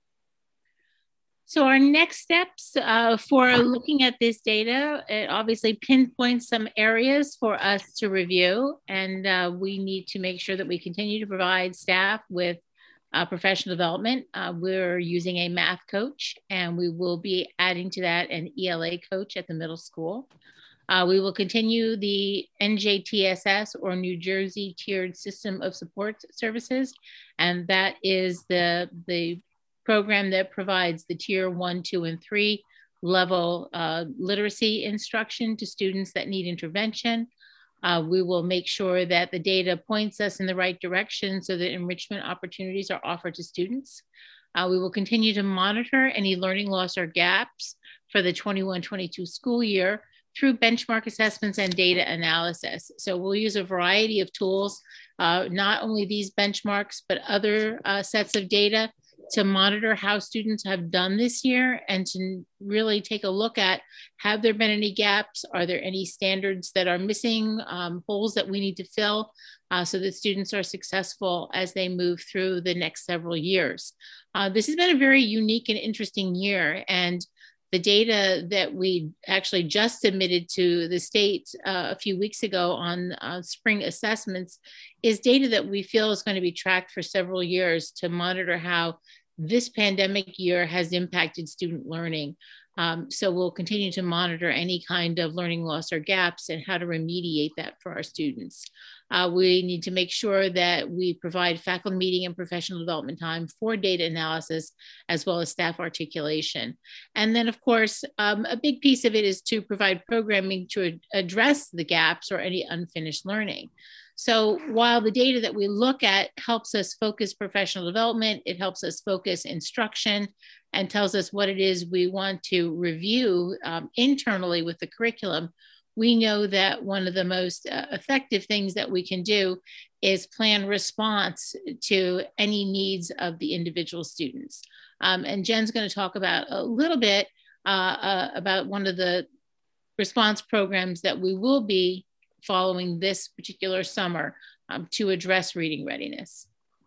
So our next steps uh, for looking at this data, it obviously pinpoints some areas for us to review, and uh, we need to make sure that we continue to provide staff with uh, professional development. Uh, we're using a math coach, and we will be adding to that an E L A coach at the middle school. Uh, we will continue the N J T S S, or New Jersey Tiered System of Support Services, and that is the, the program that provides the tier one, two, and three level uh, literacy instruction to students that need intervention. Uh, we will make sure that the data points us in the right direction so that enrichment opportunities are offered to students. Uh, we will continue to monitor any learning loss or gaps for the twenty-one twenty-two school year through benchmark assessments and data analysis. So we'll use a variety of tools, uh, not only these benchmarks, but other uh, sets of data to monitor how students have done this year and to really take a look at, have there been any gaps? Are there any standards that are missing, um, holes that we need to fill uh, so that students are successful as they move through the next several years? Uh, this has been a very unique and interesting year, and the data that we actually just submitted to the state uh, a few weeks ago on uh, spring assessments is data that we feel is going to be tracked for several years to monitor how this pandemic year has impacted student learning. Um, so we'll continue to monitor any kind of learning loss or gaps and how to remediate that for our students. Uh, we need to make sure that we provide faculty meeting and professional development time for data analysis, as well as staff articulation. And then, of course, um, a big piece of it is to provide programming to ad- address the gaps or any unfinished learning. So while the data that we look at helps us focus professional development, it helps us focus instruction and tells us what it is we want to review um, internally with the curriculum, we know that one of the most uh, effective things that we can do is plan response to any needs of the individual students. Um, and Jen's going to talk about a little bit uh, uh, about one of the response programs that we will be following this particular summer um, to address reading readiness.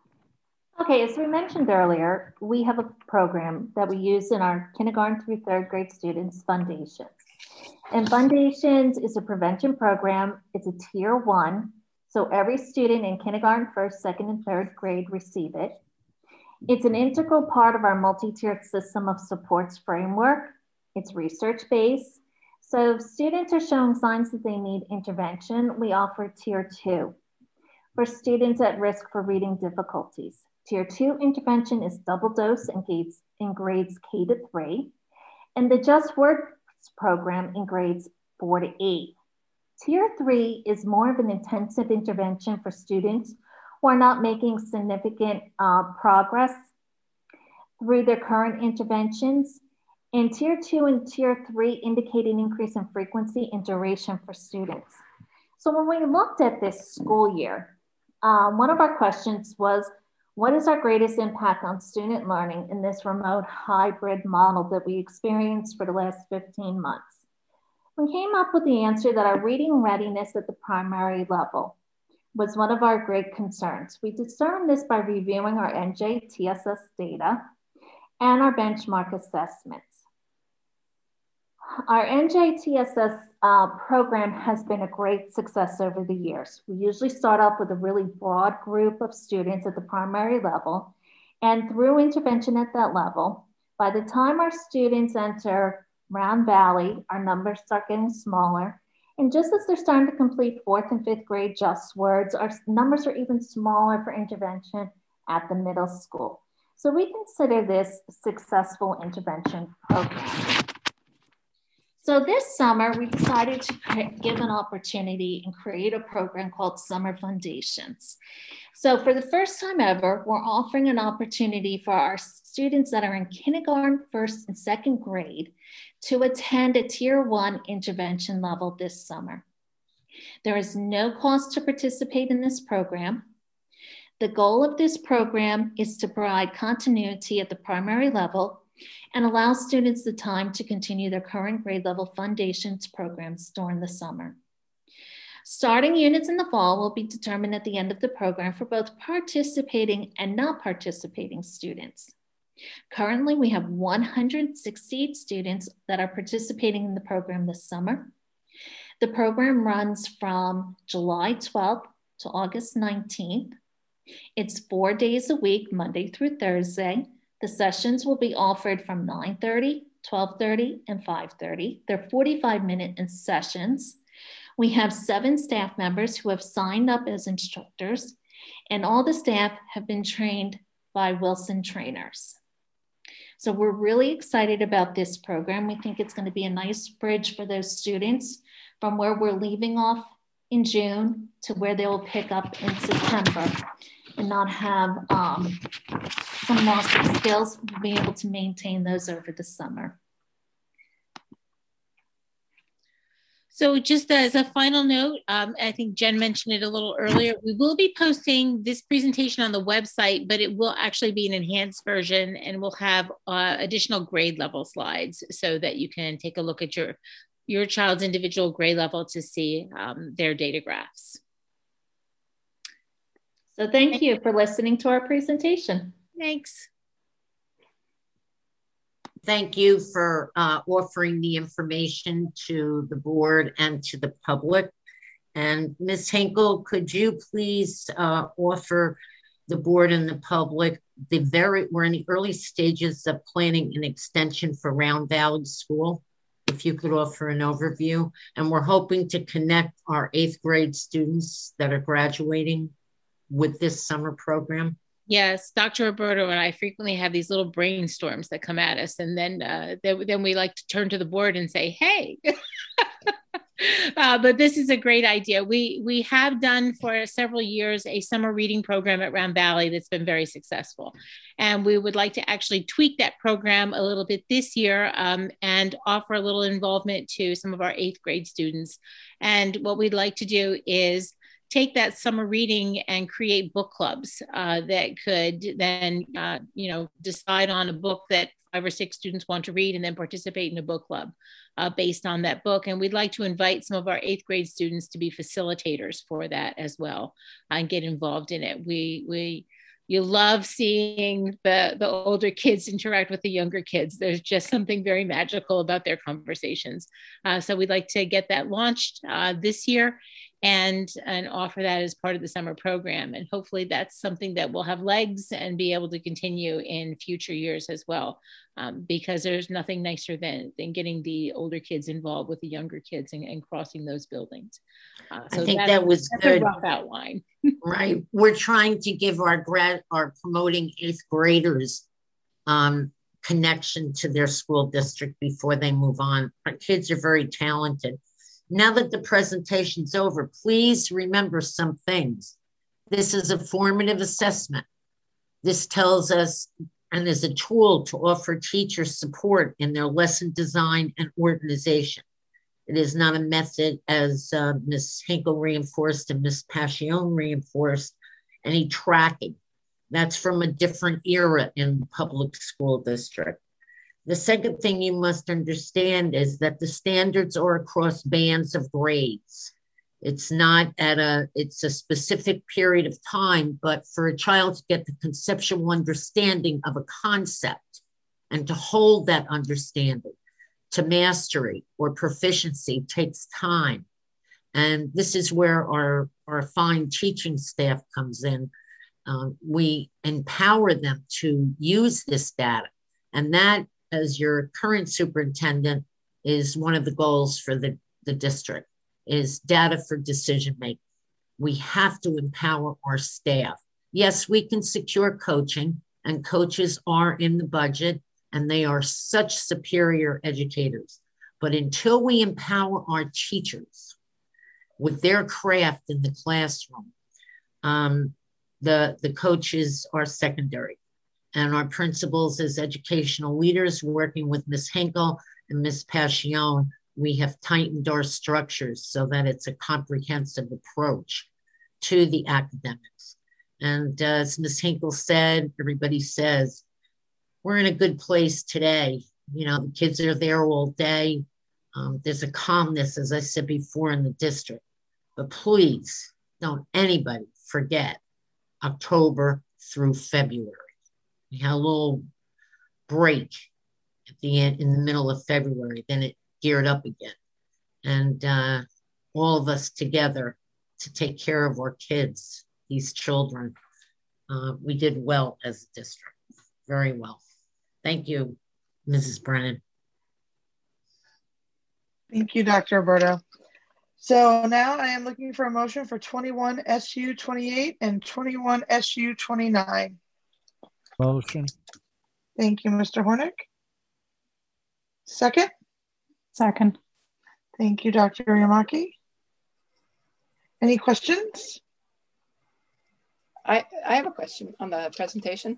Okay, as we mentioned earlier, we have a program that we use in our kindergarten through third grade students, Fundations. And Fundations is a prevention program. It's a tier one. So every student in kindergarten, first, second, and third grade receive it. It's an integral part of our multi-tiered system of supports framework. It's research-based. So if students are showing signs that they need intervention, we offer tier two. For students at risk for reading difficulties, tier two intervention is double dose in grades, in grades K to three, and the Just Words program in grades four to eight. Tier three is more of an intensive intervention for students who are not making significant uh, progress through their current interventions. And tier two and tier three indicate an increase in frequency and duration for students. So when we looked at this school year, um, one of our questions was, what is our greatest impact on student learning in this remote hybrid model that we experienced for the last fifteen months? We came up with the answer that our reading readiness at the primary level was one of our great concerns. We discerned this by reviewing our N J T S S data and our benchmark assessments. Our N J T S S uh, program has been a great success over the years. We usually start off with a really broad group of students at the primary level, and through intervention at that level, by the time our students enter Round Valley, our numbers start getting smaller. And just as they're starting to complete fourth and fifth grade just words, our numbers are even smaller for intervention at the middle school. So we consider this a successful intervention program. So this summer, we decided to give an opportunity and create a program called Summer Foundations. So for the first time ever, we're offering an opportunity for our students that are in kindergarten, first and second grade to attend a tier one intervention level this summer. There is no cost to participate in this program. The goal of this program is to provide continuity at the primary level and allow students the time to continue their current grade level foundations programs during the summer. Starting units in the fall will be determined at the end of the program for both participating and not participating students. Currently, we have one hundred sixty-eight students that are participating in the program this summer. The program runs from July twelfth to August nineteenth. It's four days a week, Monday through Thursday. The sessions will be offered from nine thirty, twelve thirty, and five thirty. They're forty-five minute sessions. We have seven staff members who have signed up as instructors, and all the staff have been trained by Wilson trainers. So we're really excited about this program. We think it's going to be a nice bridge for those students from where we're leaving off in June to where they will pick up in September and not have um, some loss of skills. We'll be able to maintain those over the summer. So just as a final note, um, I think Jen mentioned it a little earlier, we will be posting this presentation on the website, but it will actually be an enhanced version, and we'll have uh, additional grade level slides so that you can take a look at your, your child's individual grade level to see um, their data graphs. So thank you for listening to our presentation. Thanks. Thank you for uh, offering the information to the board and to the public. And Miz Hinkle, could you please uh, offer the board and the public the very, we're in the early stages of planning an extension for Round Valley School. If you could offer an overview. And we're hoping to connect our eighth grade students that are graduating with this summer program. Yes, Doctor Roberto and I frequently have these little brainstorms that come at us, and then uh, they, then we like to turn to the board and say, "Hey." uh, but this is a great idea. We we have done for several years a summer reading program at Round Valley that's been very successful, and we would like to actually tweak that program a little bit this year um, and offer a little involvement to some of our eighth grade students. And what we'd like to do is take that summer reading and create book clubs uh, that could then, uh, you know, decide on a book that five or six students want to read and then participate in a book club uh, based on that book. And we'd like to invite some of our eighth grade students to be facilitators for that as well and get involved in it. We, we, you love seeing the, the older kids interact with the younger kids. There's just something very magical about their conversations. Uh, so we'd like to get that launched uh, this year and, and offer that as part of the summer program. And hopefully that's something that will have legs and be able to continue in future years as well, um, because there's nothing nicer than, than getting the older kids involved with the younger kids and, and crossing those buildings. Uh, so I think that, that was that's good. a rough outline. Right. We're trying to give our grad, our promoting eighth graders um, connection to their school district before they move on. Our kids are very talented. Now that the presentation's over, please remember some things. This is a formative assessment. This tells us and is a tool to offer teachers support in their lesson design and organization. It is not a method, as uh, Miz Hinkle reinforced and Miz Passione reinforced, any tracking. That's from a different era in the public school district. The second thing you must understand is that the standards are across bands of grades. It's not at a, it's a specific period of time, but for a child to get the conceptual understanding of a concept and to hold that understanding, to mastery or proficiency takes time. And this is where our, our fine teaching staff comes in. Um, we empower them to use this data. And that, as your current superintendent, is one of the goals for the, the district, is data for decision making. We have to empower our staff. Yes, we can secure coaching, and coaches are in the budget, and they are such superior educators. But until we empower our teachers with their craft in the classroom, um, the, the coaches are secondary. And our principals as educational leaders, working with Miz Hinkle and Miz Passion, we have tightened our structures so that it's a comprehensive approach to the academics. And uh, as Miz Hinkle said, everybody says, we're in a good place today. You know, the kids are there all day. Um, there's a calmness, as I said before, in the district. But please don't anybody forget October through February. We had a little break at the end, in the middle of February, then it geared up again. And uh, all of us together to take care of our kids, these children, uh, we did well as a district, very well. Thank you, Missus Brennan. Thank you, Doctor Roberto. So now I am looking for a motion for twenty-one S U twenty-eight and twenty-one S U twenty-nine. Motion. Thank you, Mister Hornick. Second. Second. Thank you, Doctor Yamaki. Any questions? I, I have a question on the presentation.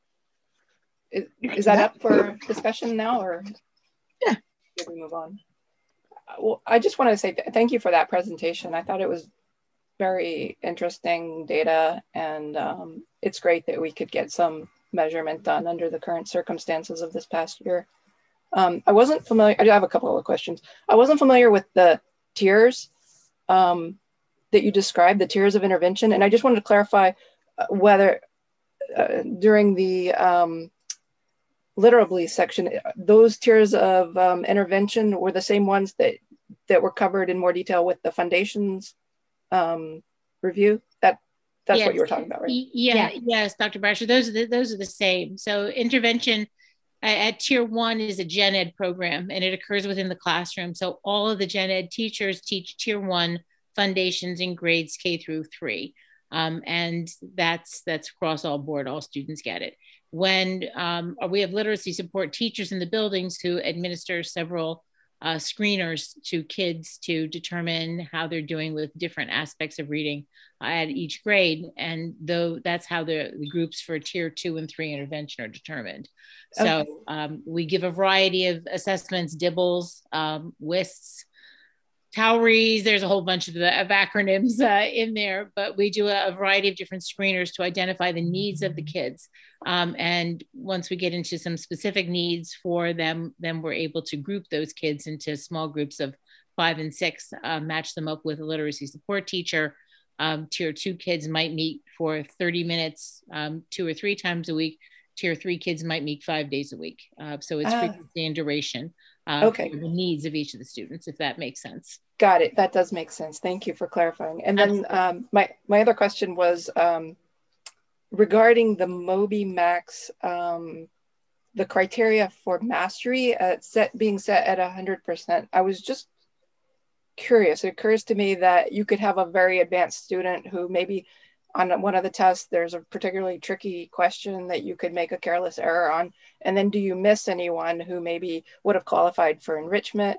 Is, is that up for discussion now, or yeah, should we move on? Well, I just want to say th thank you for that presentation. I thought it was very interesting data, and um, it's great that we could get some measurement done under the current circumstances of this past year. Um, I wasn't familiar, I do have a couple of questions. I wasn't familiar with the tiers um, that you described, the tiers of intervention, and I just wanted to clarify whether uh, during the um, literally section, those tiers of um, intervention were the same ones that, that were covered in more detail with the foundation's um, review? That That's yes. what you were talking about, right? Yeah, yeah. Yes, Doctor Brasher, those are the, those are the same. So intervention at tier one is a gen ed program, and it occurs within the classroom. So all of the gen ed teachers teach tier one foundations in grades K through three. Um, and that's that's across all board, all students get it. When um, we have literacy support teachers in the buildings who administer several uh, screeners to kids to determine how they're doing with different aspects of reading uh, at each grade. And though that's how the, the groups for tier two and three intervention are determined. So okay. um, we give a variety of assessments, D I B Ls, um, W I S Ts, Toweries, there's a whole bunch of, the, of acronyms uh, in there, but we do a, a variety of different screeners to identify the needs of the kids. Um, and once we get into some specific needs for them, then we're able to group those kids into small groups of five and six, uh, match them up with a literacy support teacher. Um, tier two kids might meet for thirty minutes, um, two or three times a week. Tier three kids might meet five days a week. Uh, so it's uh, frequency and duration. Uh, okay. For the needs of each of the students, if that makes sense. Got it. That does make sense. Thank you for clarifying. And then um, my, my other question was um, regarding the MobyMax, um, the criteria for mastery at set being set at one hundred percent. I was just curious. It occurs to me that you could have a very advanced student who maybe on one of the tests, there's a particularly tricky question that you could make a careless error on. And then do you miss anyone who maybe would have qualified for enrichment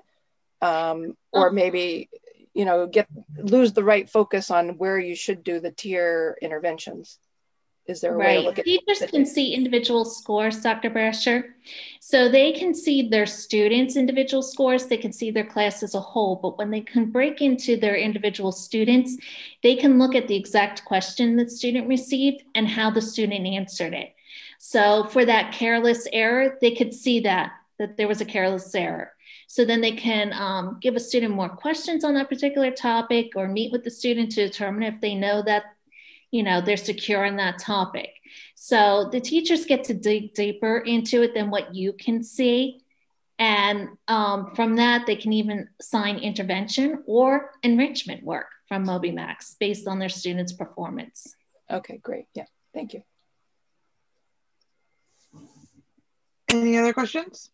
um, or maybe, you know, get lose the right focus on where you should do the tier interventions? Is there a right. way to look at Teachers can see individual scores, Doctor Brasher. So they can see their students' individual scores, they can see their class as a whole, but when they can break into their individual students, they can look at the exact question that student received and how the student answered it. So for that careless error, they could see that, that there was a careless error. So then they can um, give a student more questions on that particular topic or meet with the student to determine if they know that you know, they're secure in that topic. So the teachers get to dig deeper into it than what you can see. And um, from that, they can even assign intervention or enrichment work from MobyMax based on their students' performance. Okay, great. Yeah, thank you. Any other questions?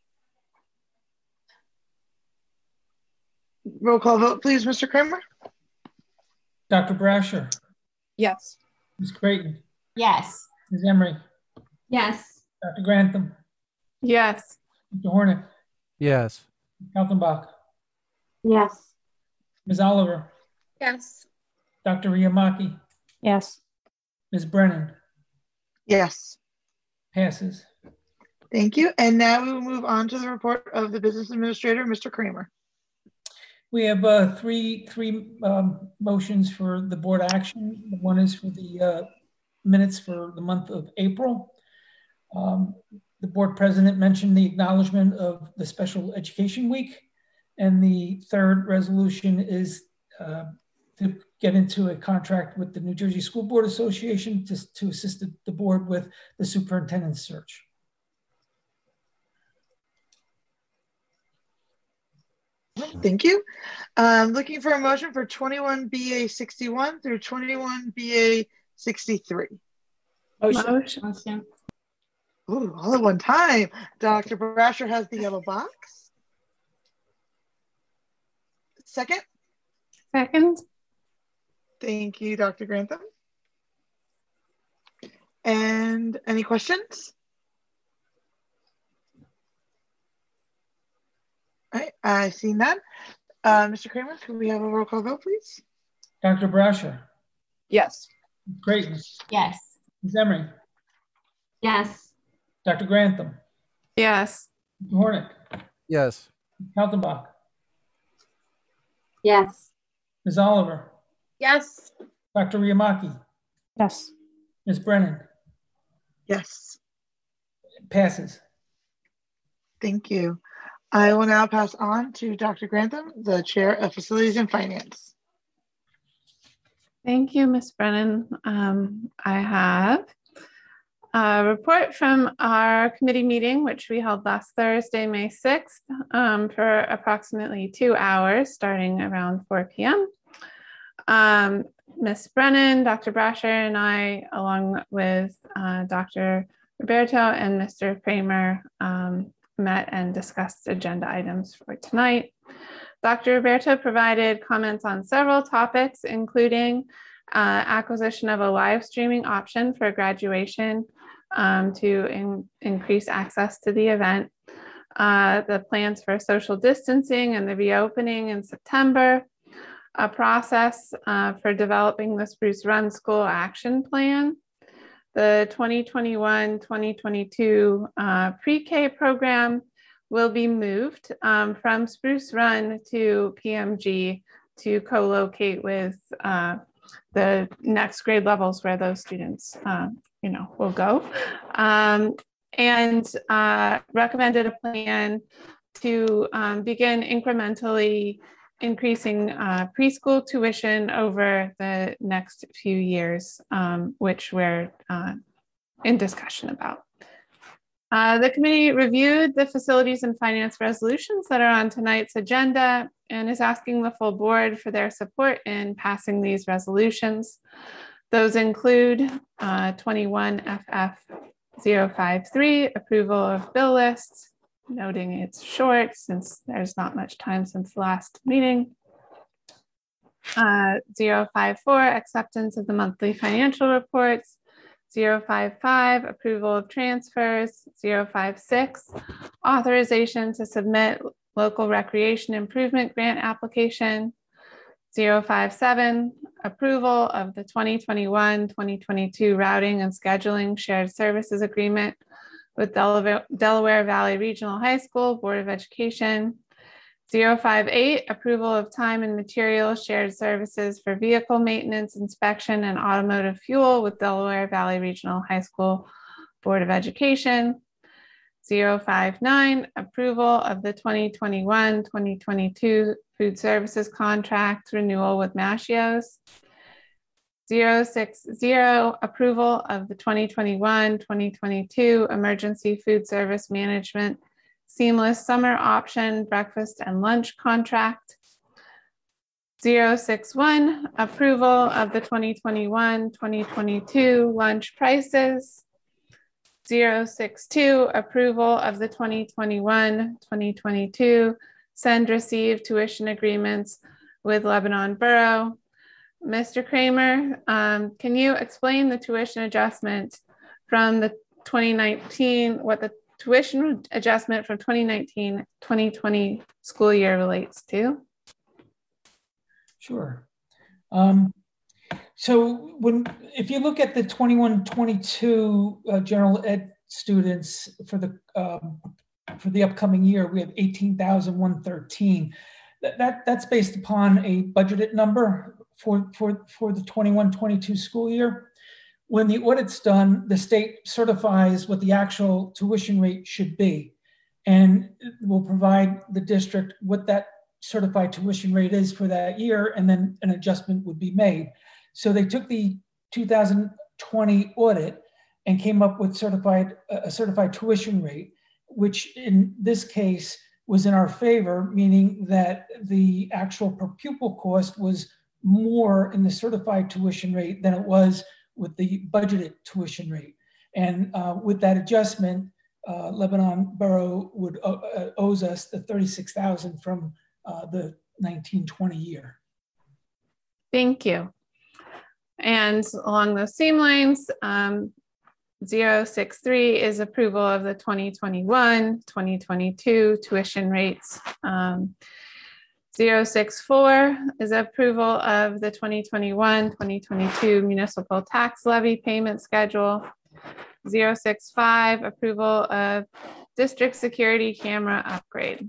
Roll call vote, please, Mister Kramer. Doctor Brasher, Yes. Miz Creighton, Yes. Miz Emery, Yes. Doctor Grantham, Yes. Mister Hornick, Yes. Kaltenbach, Yes. Miz Oliver, Yes. Doctor Riamaki, Yes. Miz Brennan. Yes. Passes. Thank you. And now we will move on to the report of the business administrator, Mister Kramer. We have uh, three three um, motions for the board action. One is for the uh, minutes for the month of April. Um, the board president mentioned the acknowledgement of the Special Education Week. And the third resolution is uh, to get into a contract with the New Jersey School Board Association to, to assist the, the board with the superintendent's search. Thank you. Um, looking for a motion for twenty-one B A sixty-one through twenty-one B A sixty-three. Motion. Motion. Ooh, all at one time. Doctor Brasher has the yellow box. Second. Second. Thank you, Doctor Grantham. And any questions? All right, I see none. Uh, Mister Kramer, could we have a roll call vote, please? Doctor Brasher, Yes. Creighton, Yes. Miz Emery, Yes. Doctor Grantham, Yes. Mister Hornick, Yes. Kaltenbach, Yes. Miz Oliver, Yes. Doctor Riamaki, Yes. Miz Brennan. Yes. Passes. Thank you. I will now pass on to Doctor Grantham, the Chair of Facilities and Finance. Thank you, Miz Brennan. Um, I have a report from our committee meeting, which we held last Thursday, May sixth, um, for approximately two hours, starting around four p m Um, Miz Brennan, Doctor Brasher, and I, along with uh, Doctor Roberto and Mister Kramer, um, met and discussed agenda items for tonight. Doctor Roberto provided comments on several topics, including uh, acquisition of a live streaming option for graduation um, to in, increase access to the event, uh, the plans for social distancing and the reopening in September, a process uh, for developing the Spruce Run School Action Plan, the twenty twenty-one twenty twenty-two uh, pre-K program will be moved um, from Spruce Run to P M G to co-locate with uh, the next grade levels where those students, uh, you know, will go. Um, and uh, recommended a plan to um, begin incrementally increasing uh, preschool tuition over the next few years, um, which we're uh, in discussion about. Uh, the committee reviewed the facilities and finance resolutions that are on tonight's agenda and is asking the full board for their support in passing these resolutions. Those include uh, twenty-one F F zero five three, approval of bill lists, noting it's short since there's not much time since the last meeting. Uh, zero five four, acceptance of the monthly financial reports. zero five five, approval of transfers. zero five six, authorization to submit local recreation improvement grant application. zero five seven, approval of the twenty twenty-one twenty twenty-two routing and scheduling shared services agreement with Delaware, Delaware Valley Regional High School Board of Education. zero five eight, approval of time and material shared services for vehicle maintenance, inspection, and automotive fuel with Delaware Valley Regional High School Board of Education. zero five nine, approval of the twenty twenty-one twenty twenty-two food services contract renewal with Mashios. zero six zero, approval of the twenty twenty-one twenty twenty-two emergency food service management seamless summer option breakfast and lunch contract. zero six one, approval of the twenty twenty-one twenty twenty-two lunch prices. zero six two, approval of the twenty twenty-one twenty twenty-two send receive tuition agreements with Lebanon Borough. Mister Kramer, um, can you explain the tuition adjustment from the twenty nineteen, what the tuition adjustment from twenty nineteen twenty twenty school year relates to? Sure. Um, so when, if you look at the twenty-one twenty-two uh, general ed students for the um, for the upcoming year, we have eighteen thousand one hundred thirteen. That, that that's based upon a budgeted number for for for the twenty-one twenty-two school year. When the audit's done, the state certifies what the actual tuition rate should be, and will provide the district what that certified tuition rate is for that year, and then an adjustment would be made. So they took the two thousand twenty audit and came up with certified a certified tuition rate, which in this case was in our favor, meaning that the actual per pupil cost was more in the certified tuition rate than it was with the budgeted tuition rate. And uh, with that adjustment, uh, Lebanon Borough would uh, uh, owes us the thirty-six thousand from Uh, the nineteen twenty year. Thank you. And along those same lines, um, zero six three is approval of the twenty twenty-one twenty twenty-two tuition rates. Um, zero six four is approval of the twenty twenty-one twenty twenty-two municipal tax levy payment schedule. zero six five, approval of district security camera upgrade.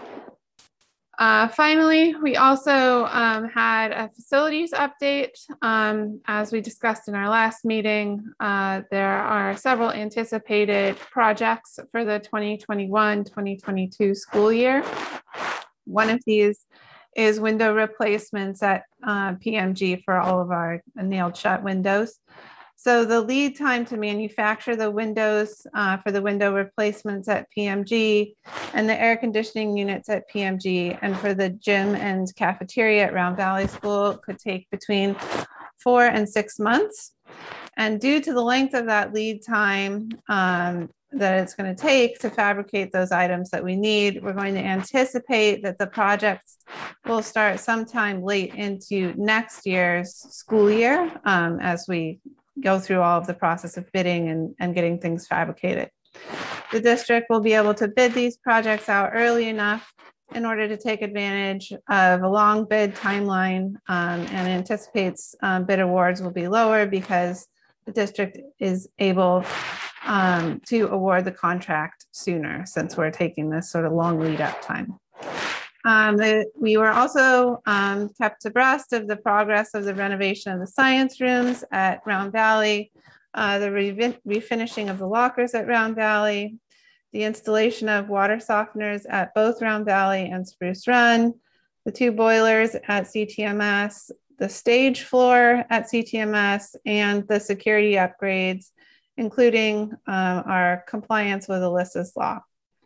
Uh, finally, we also um, had a facilities update. Um, as we discussed in our last meeting, uh, there are several anticipated projects for the twenty twenty-one twenty twenty-two school year. One of these is window replacements at uh, P M G for all of our nailed shut windows. So the lead time to manufacture the windows uh, for the window replacements at P M G and the air conditioning units at P M G and for the gym and cafeteria at Round Valley School could take between four and six months. And due to the length of that lead time um, that it's going to take to fabricate those items that we need, we're going to anticipate that the projects will start sometime late into next year's school year um, as we go through all of the process of bidding and, and getting things fabricated. The district will be able to bid these projects out early enough in order to take advantage of a long bid timeline um, and anticipates um, bid awards will be lower because the district is able um, to award the contract sooner since we're taking this sort of long lead up time. Um, the, we were also um, kept abreast of the progress of the renovation of the science rooms at Round Valley, uh, the re refinishing of the lockers at Round Valley, the installation of water softeners at both Round Valley and Spruce Run, the two boilers at C T M S, the stage floor at C T M S, and the security upgrades, including uh, our compliance with Alyssa's law.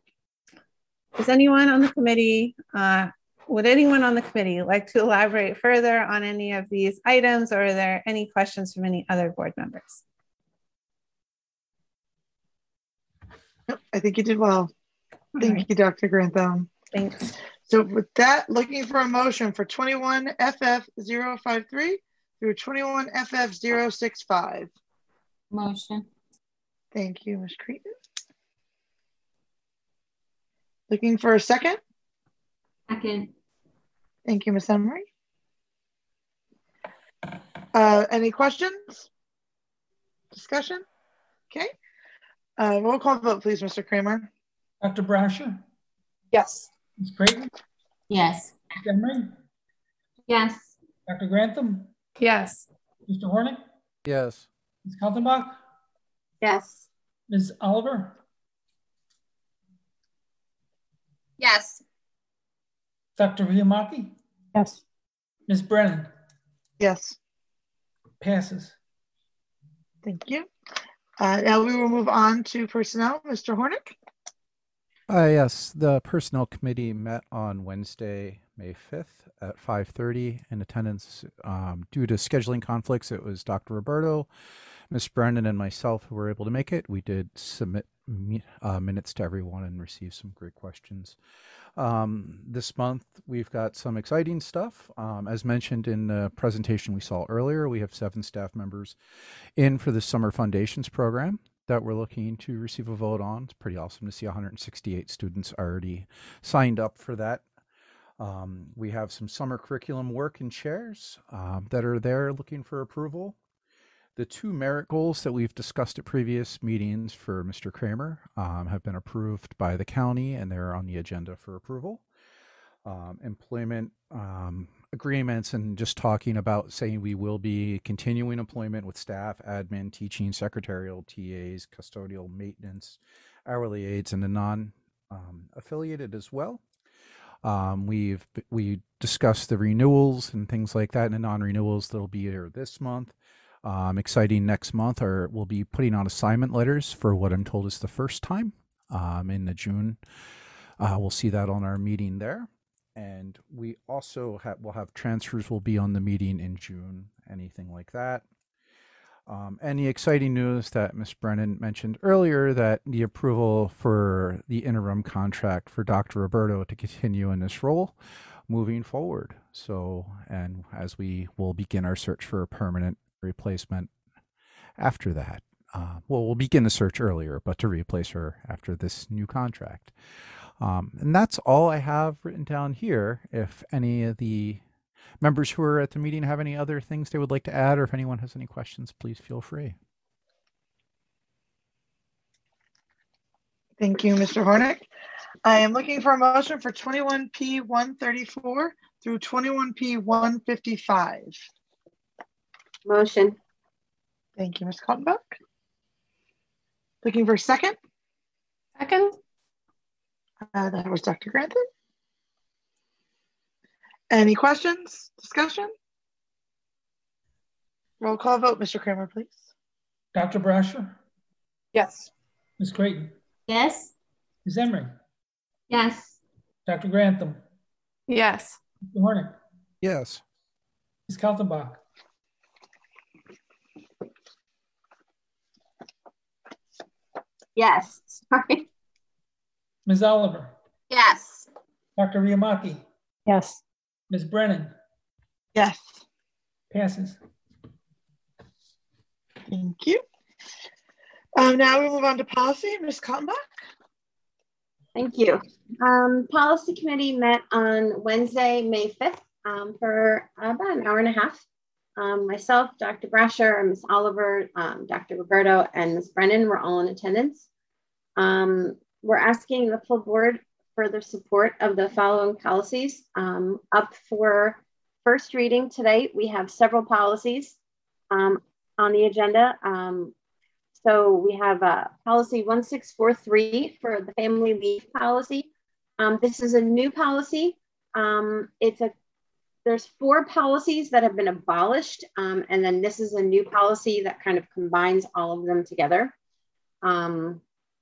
Does anyone on the committee, uh, would anyone on the committee like to elaborate further on any of these items, or are there any questions from any other board members? I think you did well. Thank right. you, Doctor Grantham. Thanks. So with that, looking for a motion for twenty-one F F zero five three through twenty-one F F zero six five. Motion. Thank you, Miz Creighton. Looking for a second? Second. Thank you, Miz Emery. Uh, any questions? Discussion? Okay. Uh, roll call vote, please, Mister Kramer. Doctor Brasher? Yes. Miz Creighton? Yes. Miz Emery? Yes. Doctor Grantham? Yes. Mister Hornick? Yes. Miz Kaltenbach? Yes. Miz Oliver? Yes. Doctor Riamaki? Yes. Miz Brennan? Yes. Passes. Thank you. Uh, now we will move on to personnel. Mister Hornick. Uh, yes, the Personnel Committee met on Wednesday, May fifth at five thirty. In attendance, um, due to scheduling conflicts, it was Doctor Roberto, Miz Brennan, and myself who were able to make it. We did submit me, uh, minutes to everyone and received some great questions. Um, this month, we've got some exciting stuff. Um, as mentioned in the presentation we saw earlier, we have seven staff members in for the Summer Foundations program that we're looking to receive a vote on. It's pretty awesome to see one hundred sixty-eight students already signed up for that. Um, we have some summer curriculum work and chairs um, that are there looking for approval. The two merit goals that we've discussed at previous meetings for Mister Kramer um, have been approved by the county, and they're on the agenda for approval. Um, employment um, agreements, and just talking about saying we will be continuing employment with staff, admin, teaching, secretarial, T As, custodial, maintenance, hourly aides, and the non-affiliated um, as well. Um, we've we discussed the renewals and things like that, and the non-renewals that'll be here this month. Um, exciting next month, are we'll be putting out assignment letters for what I'm told is the first time um, in the June. Uh, we'll see that on our meeting there. And we also have, will have transfers will be on the meeting in June, anything like that. Um, and the exciting news that Miz Brennan mentioned earlier, that the approval for the interim contract for Doctor Roberto to continue in this role moving forward. So, and as we will begin our search for a permanent replacement after that. Uh, well, we'll begin the search earlier, but to replace her after this new contract. Um, and that's all I have written down here. If any of the members who are at the meeting have any other things they would like to add, or if anyone has any questions, please feel free. Thank you, Mister Hornick. I am looking for a motion for twenty-one P one thirty-four through twenty-one P one fifty-five. Motion. Thank you, Miz Kaltenbach. Looking for a second? Second. Uh, that was Doctor Grantham. Any questions, discussion? Roll call vote, Mister Kramer, please. Doctor Brasher? Yes. Miz Creighton? Yes. Miz Emery? Yes. Doctor Grantham? Yes. Mister Hornick? Yes. Miz Kaltenbach? Yes. Sorry. Miz Oliver? Yes. Doctor Riamaki? Yes. Miz Brennan? Yes. Passes. Thank you. Um, now we move on to policy. Miz Kaltenbach. Thank you. Um, policy committee met on Wednesday, May fifth um, for about an hour and a half. Um, myself, Doctor Brasher, Miz Oliver, um, Doctor Roberto, and Miz Brennan were all in attendance. Um, we're asking the full board for the support of the following policies. Um, up for first reading today, we have several policies um, on the agenda. Um, so we have uh, policy one six four three for the family leave policy. Um, this is a new policy. Um, it's a There's four policies that have been abolished, um, and then this is a new policy that kind of combines all of them together. Um,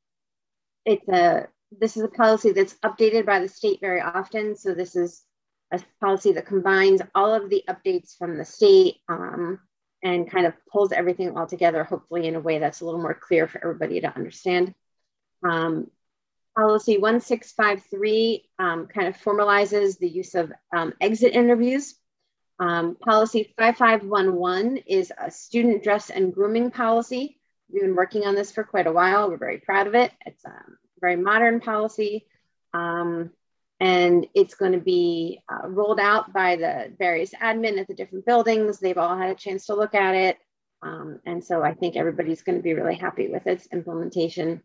it's a this is a policy that's updated by the state very often. So this is a policy that combines all of the updates from the state um, and kind of pulls everything all together, hopefully in a way that's a little more clear for everybody to understand. Um, Policy one six five three um, kind of formalizes the use of um, exit interviews. Um, policy five five one one is a student dress and grooming policy. We've been working on this for quite a while. We're very proud of it. It's a very modern policy. Um, and it's going to be uh, rolled out by the various admin at the different buildings. They've all had a chance to look at it. Um, and so I think everybody's going to be really happy with its implementation.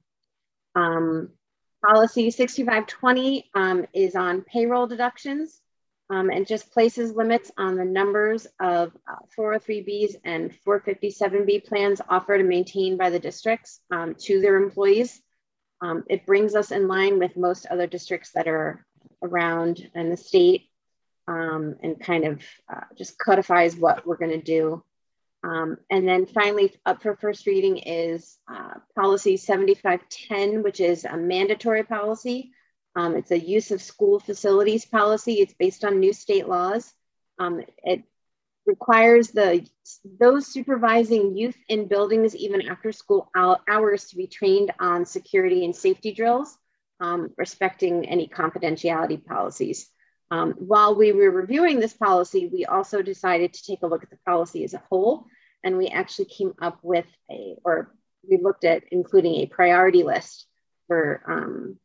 Um, Policy sixty-five twenty um, is on payroll deductions um, and just places limits on the numbers of uh, four oh three B's and four fifty-seven B plans offered and maintained by the districts um, to their employees. Um, it brings us in line with most other districts that are around in the state um, and kind of uh, just codifies what we're going to do. Um, and then finally up for first reading is uh, policy seventy-five ten, which is a mandatory policy Um, it's a use of school facilities policy. It's based on new state laws. Um, it requires the those supervising youth in buildings even after school hours to be trained on security and safety drills, um, respecting any confidentiality policies. Um, while we were reviewing this policy, we also decided to take a look at the policy as a whole, and we actually came up with a, or we looked at including a priority list for um,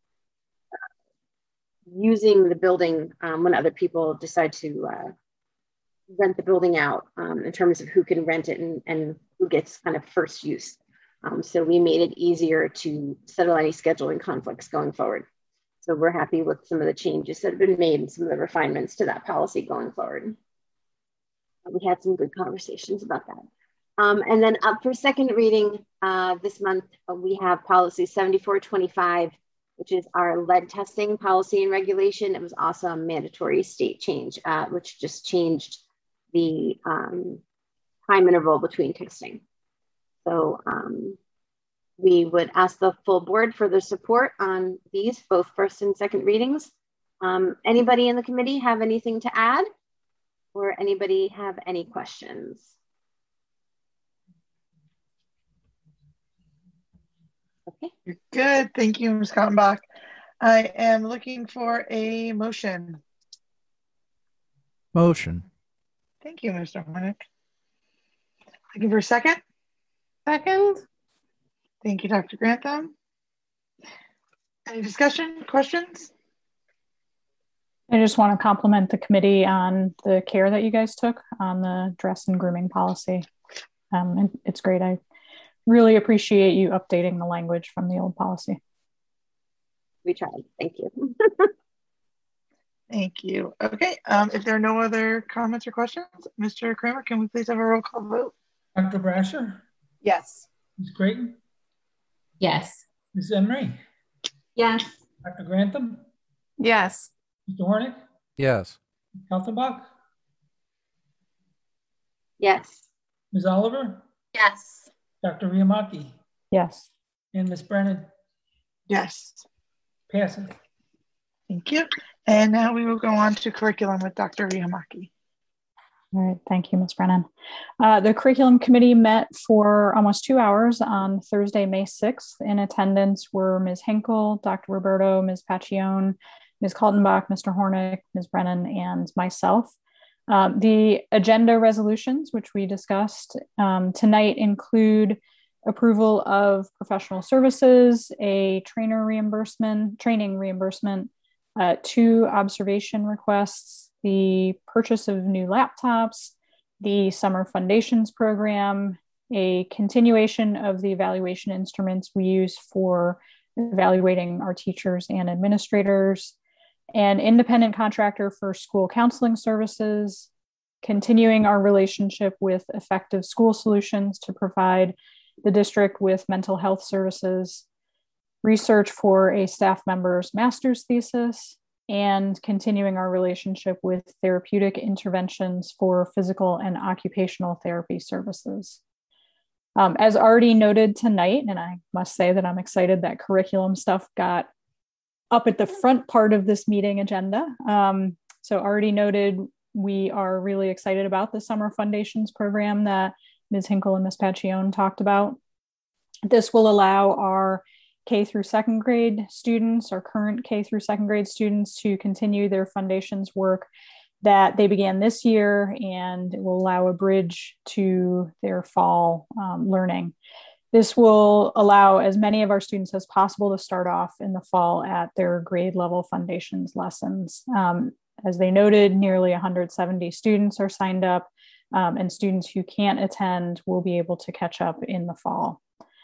using the building um, when other people decide to uh, rent the building out, um, in terms of who can rent it and, and who gets kind of first use. Um, so we made it easier to settle any scheduling conflicts going forward. So we're happy with some of the changes that have been made and some of the refinements to that policy going forward. We had some good conversations about that. Um, and then up for second reading uh, this month, uh, we have policy seventy-four twenty-five, which is our lead testing policy and regulation. It was also a mandatory state change, uh, which just changed the um, time interval between testing. So um, we would ask the full board for their support on these, both first and second readings. Um, anybody in the committee have anything to add? Or anybody have any questions? Okay. You're good. Thank you, Miz Kaltenbach. I am looking for a motion. Motion. Thank you, Mister Hornick. Looking for a second? Second. Thank you, Doctor Grantham. Any discussion, questions? I just want to compliment the committee on the care that you guys took on the dress and grooming policy. Um, and it's great. I really appreciate you updating the language from the old policy. We tried. Thank you. Thank you. Okay. Um, if there are no other comments or questions, Mister Kramer, can we please have a roll call vote? Doctor Brasher? Yes. Miz Creighton? Yes. Miz Emery? Yes. Doctor Grantham? Yes. Mister Hornick? Yes. Kaltenbach? Yes. Miz Oliver? Yes. Doctor Riamaki? Yes. And Miz Brennan? Yes. Passes. Thank you. And now we will go on to curriculum with Doctor Riamaki. All right, thank you, Miz Brennan. Uh, the curriculum committee met for almost two hours on Thursday, May sixth. In attendance were Miz Hinkle, Doctor Roberto, Miz Pacione, Miz Kaltenbach, Mister Hornick, Miz Brennan, and myself. Um, the agenda resolutions, which we discussed um, tonight, include approval of professional services, a trainer reimbursement, training reimbursement, uh, two observation requests, the purchase of new laptops, the summer foundations program, a continuation of the evaluation instruments we use for evaluating our teachers and administrators, an independent contractor for school counseling services, continuing our relationship with Effective School Solutions to provide the district with mental health services, research for a staff member's master's thesis, and continuing our relationship with therapeutic interventions for physical and occupational therapy services. Um, as already noted tonight, and I must say that I'm excited that curriculum stuff got up at the front part of this meeting agenda. Um, so already noted, we are really excited about the Summer Foundations program that Miz Hinkle and Miz Pacione talked about. This will allow our K through second grade students, our current K through second grade students, to continue their foundations work that they began this year, and it will allow a bridge to their fall um, learning. This will allow as many of our students as possible to start off in the fall at their grade level foundations lessons. Um, as they noted, nearly one hundred seventy students are signed up, um, and students who can't attend will be able to catch up in the fall.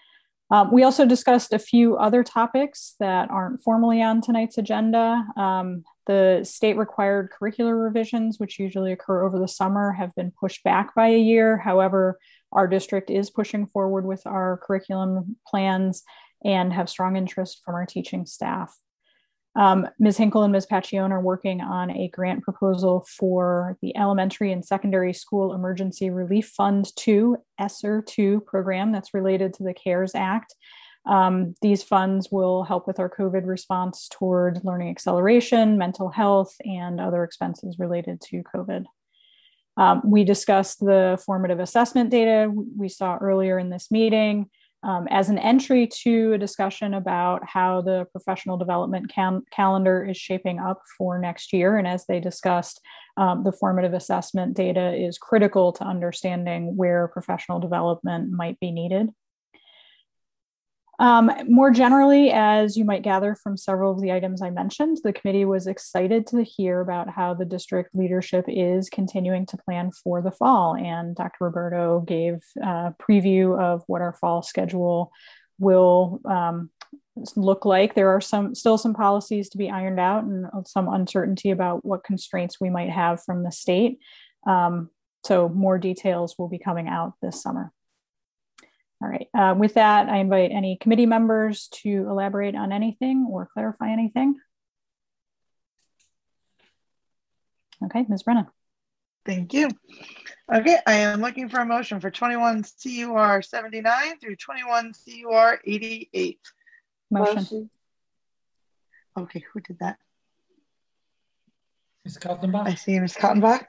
Um, we also discussed a few other topics that aren't formally on tonight's agenda. Um, the state required curricular revisions, which usually occur over the summer, have been pushed back by a year. However, our district is pushing forward with our curriculum plans and have strong interest from our teaching staff. Um, Miz Hinkle and Miz Pacione are working on a grant proposal for the Elementary and Secondary School Emergency Relief Fund two, ESSER two program that's related to the CARES Act. Um, these funds will help with our COVID response toward learning acceleration, mental health, and other expenses related to COVID. Um, we discussed the formative assessment data we saw earlier in this meeting um, as an entry to a discussion about how the professional development cal calendar is shaping up for next year. And as they discussed, um, the formative assessment data is critical to understanding where professional development might be needed. Um, more generally, as you might gather from several of the items I mentioned, the committee was excited to hear about how the district leadership is continuing to plan for the fall. And Doctor Roberto gave a preview of what our fall schedule will um, look like. There are some still some policies to be ironed out and some uncertainty about what constraints we might have from the state. Um, so more details will be coming out this summer. All right, uh, with that, I invite any committee members to elaborate on anything or clarify anything. Okay, Miz Brennan. Thank you. Okay, I am looking for a motion for twenty-one C U R seventy-nine through twenty-one C U R eighty-eight. Motion. Motion. Okay, who did that? Miz Kaltenbach. I see Miz Kaltenbach.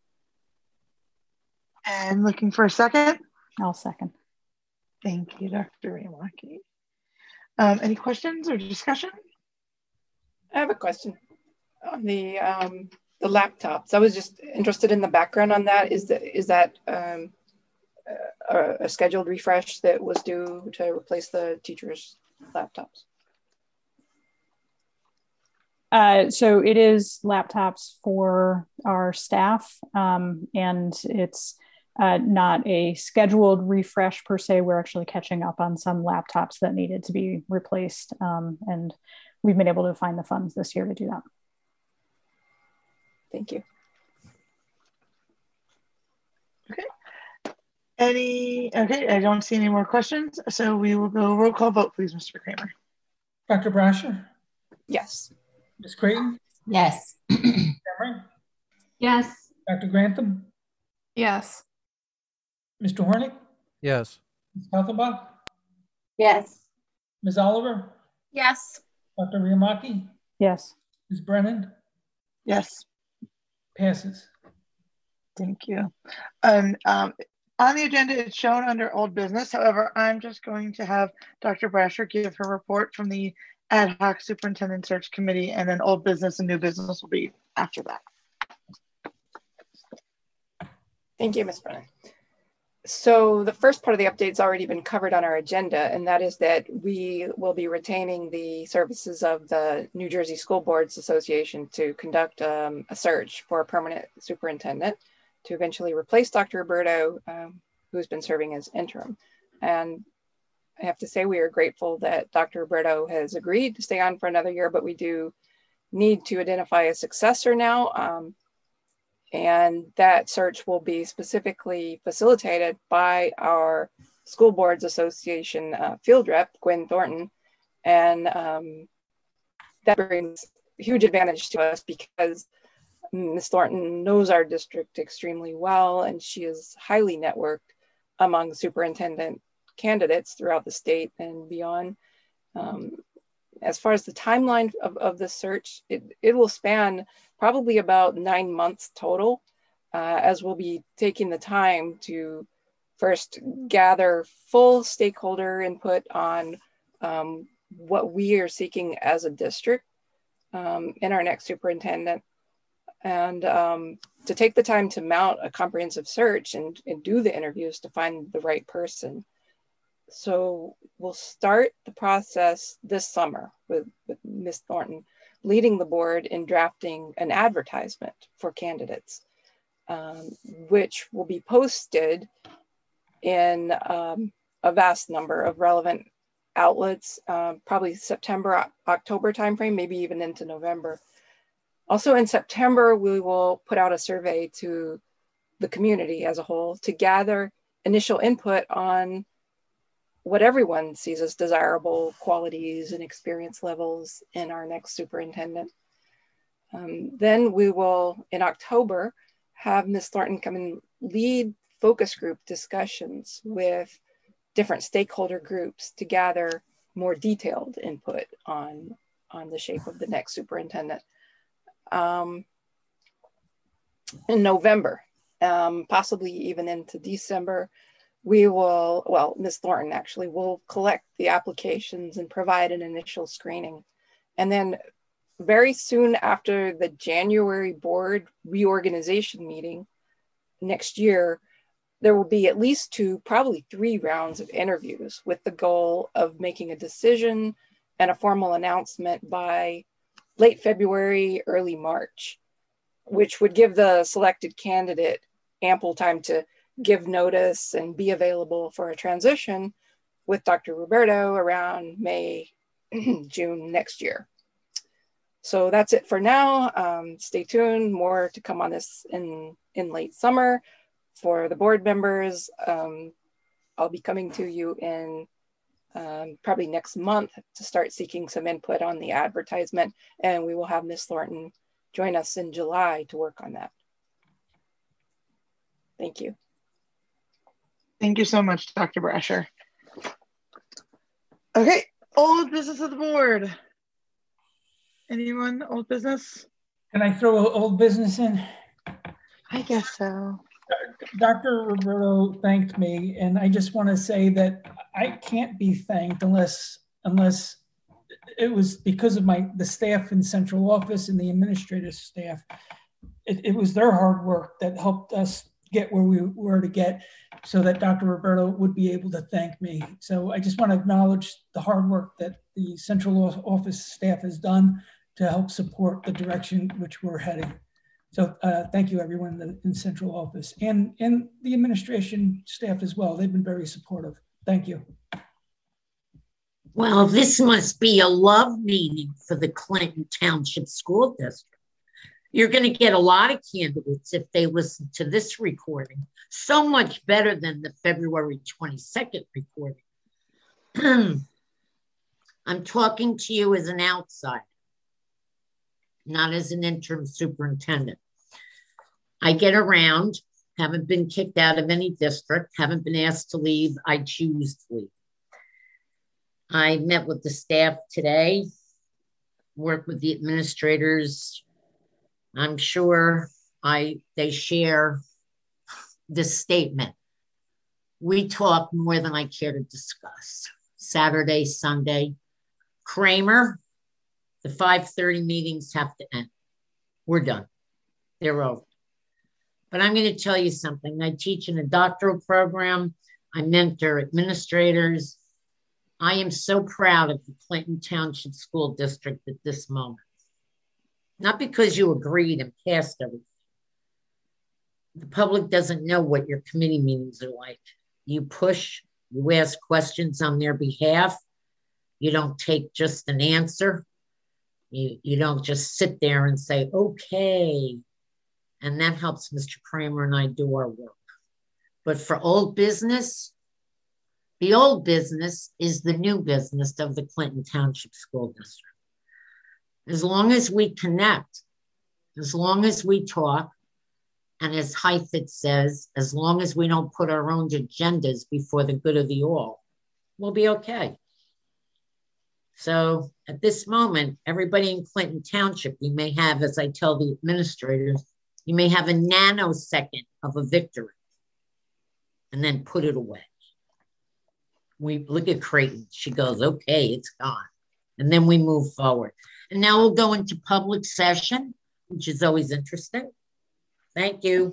And looking for a second. I'll second. Thank you, Doctor Riamaki. Um, any questions or discussion? I have a question on the um, the laptops. I was just interested in the background on that. Is that is that um, a, a scheduled refresh that was due to replace the teachers' laptops? Uh, so it is laptops for our staff, um, and it's Uh, not a scheduled refresh per se. We're actually catching up on some laptops that needed to be replaced. Um, and we've been able to find the funds this year to do that. Thank you. Okay. Any, okay, I don't see any more questions. So we will go roll call vote, please, Mister Kramer. Doctor Brasher? Yes. Miz Creighton? Yes. Cameron? Yes. Doctor Grantham? Yes. Mister Hornick? Yes. Miz Kaltenbach? Yes. Miz Oliver? Yes. Doctor Riamaki? Yes. Miz Brennan? Yes. Passes. Thank you. And um, on the agenda, it's shown under old business. However, I'm just going to have Doctor Brasher give her report from the ad hoc superintendent search committee, and then old business and new business will be after that. Thank you, Miz Brennan. So the first part of the update's already been covered on our agenda, and that is that we will be retaining the services of the New Jersey School Boards Association to conduct um, a search for a permanent superintendent to eventually replace Doctor Roberto, um, who's been serving as interim. And I have to say we are grateful that Doctor Roberto has agreed to stay on for another year, but we do need to identify a successor now. Um, And that search will be specifically facilitated by our School Boards Association uh, field rep, Gwen Thornton. And um, that brings huge advantage to us because Miz Thornton knows our district extremely well, and she is highly networked among superintendent candidates throughout the state and beyond. Um, as far as the timeline of, of the search, it, it will span probably about nine months total, uh, as we'll be taking the time to first gather full stakeholder input on um, what we are seeking as a district um, in our next superintendent, and um, to take the time to mount a comprehensive search and, and do the interviews to find the right person. So we'll start the process this summer with, with Miz Thornton leading the board in drafting an advertisement for candidates, um, which will be posted in um, a vast number of relevant outlets, uh, probably September, October timeframe, maybe even into November. Also in September, we will put out a survey to the community as a whole to gather initial input on what everyone sees as desirable qualities and experience levels in our next superintendent. Um, then we will, in October, have Miz Thornton come and lead focus group discussions with different stakeholder groups to gather more detailed input on, on the shape of the next superintendent. Um, in November, um, possibly even into December, we will, well, Miz Thornton actually will collect the applications and provide an initial screening. And then very soon after the January board reorganization meeting next year, there will be at least two, probably three rounds of interviews with the goal of making a decision and a formal announcement by late February, early March, which would give the selected candidate ample time to give notice and be available for a transition with Doctor Roberto around May, June next year. So that's it for now. Um, stay tuned, more to come on this in, in late summer. For the board members, um, I'll be coming to you in um, probably next month to start seeking some input on the advertisement, and we will have Miz Thornton join us in July to work on that. Thank you. Thank you so much, Doctor Brasher. Okay, old business of the board. Anyone old business? Can I throw old business in? I guess so. Doctor Roberto thanked me, and I just want to say that I can't be thanked unless unless it was because of my the staff in central office and the administrative staff. It, it was their hard work that helped us get where we were to get, so that Doctor Roberto would be able to thank me. So I just want to acknowledge the hard work that the central office staff has done to help support the direction which we're heading. So uh, thank you everyone in the in central office and, and the administration staff as well. They've been very supportive. Thank you. Well, this must be a love meeting for the Clinton Township School District. You're going to get a lot of candidates if they listen to this recording. So much better than the February twenty-second recording. I'm talking to you as an outsider, not as an interim superintendent. I get around, haven't been kicked out of any district, haven't been asked to leave, I choose to leave. I met with the staff today, worked with the administrators. I'm sure I they share this statement. We talk more than I care to discuss. Saturday, Sunday. Kramer, the five thirty meetings have to end. We're done. They're over. But I'm going to tell you something. I teach in a doctoral program. I mentor administrators. I am so proud of the Clinton Township School District at this moment. Not because you agreed and passed everything. The public doesn't know what your committee meetings are like. You push, you ask questions on their behalf. You don't take just an answer. You, you don't just sit there and say, okay. And that helps Mister Kramer and I do our work. But for old business, the old business is the new business of the Clinton Township School District. As long as we connect, as long as we talk, and as Heifetz says, as long as we don't put our own agendas before the good of the all, we'll be okay. So at this moment, everybody in Clinton Township, you may have, as I tell the administrators, you may have a nanosecond of a victory and then put it away. We look at Creighton, she goes, okay, it's gone. And then we move forward. And now we'll go into public session, which is always interesting. Thank you.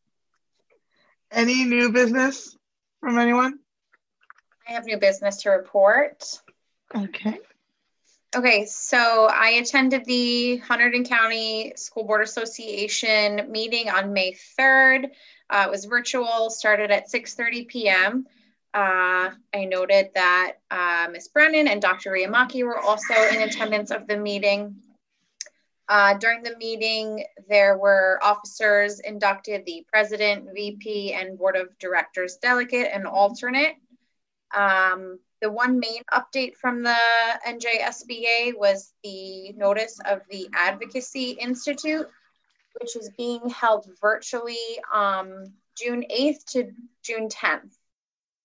Any new business from anyone? I have new business to report. Okay. Okay, so I attended the Hunterdon County School Board Association meeting on May third. Uh, it was virtual, started at six thirty p m Uh, I noted that uh, Miz Brennan and Doctor Riamaki were also in attendance of the meeting. Uh, during the meeting, there were officers inducted, the president, V P, and board of directors delegate and alternate. Um, the one main update from the N J S B A was the notice of the Advocacy Institute, which is being held virtually um, June eighth to June tenth.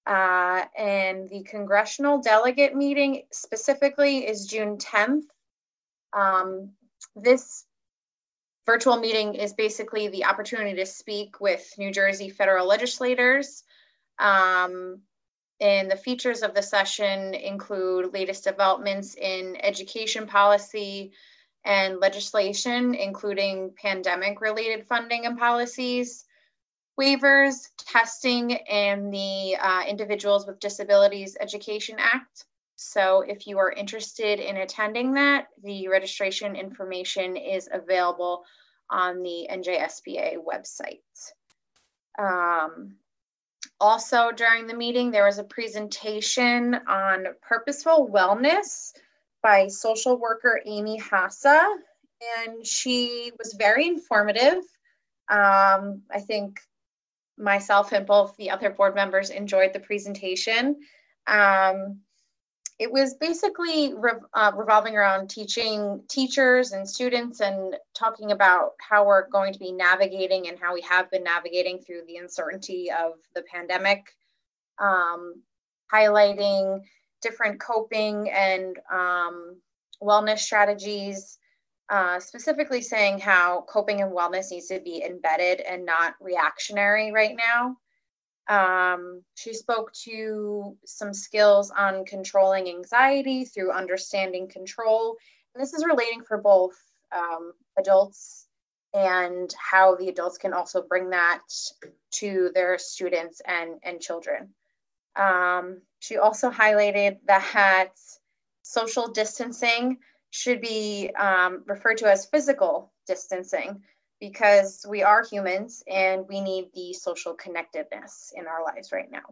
Uh, and the congressional delegate meeting specifically is June tenth. Um, this virtual meeting is basically the opportunity to speak with New Jersey federal legislators. Um, and the features of the session include latest developments in education policy and legislation, including pandemic-related funding and policies, waivers, testing, and the uh, Individuals with Disabilities Education Act. So if you are interested in attending that, the registration information is available on the N J S B A website. Um, also during the meeting, there was a presentation on purposeful wellness by social worker Amy Hassa, and she was very informative. Um, I think myself and both the other board members enjoyed the presentation. Um, it was basically re uh, revolving around teaching teachers and students and talking about how we're going to be navigating and how we have been navigating through the uncertainty of the pandemic, um, highlighting different coping and um, wellness strategies, uh, specifically saying how coping and wellness needs to be embedded and not reactionary right now. Um, she spoke to some skills on controlling anxiety through understanding control. And this is relating for both um, adults and how the adults can also bring that to their students and, and children. Um, she also highlighted that social distancing should be um, referred to as physical distancing, because we are humans and we need the social connectedness in our lives right now.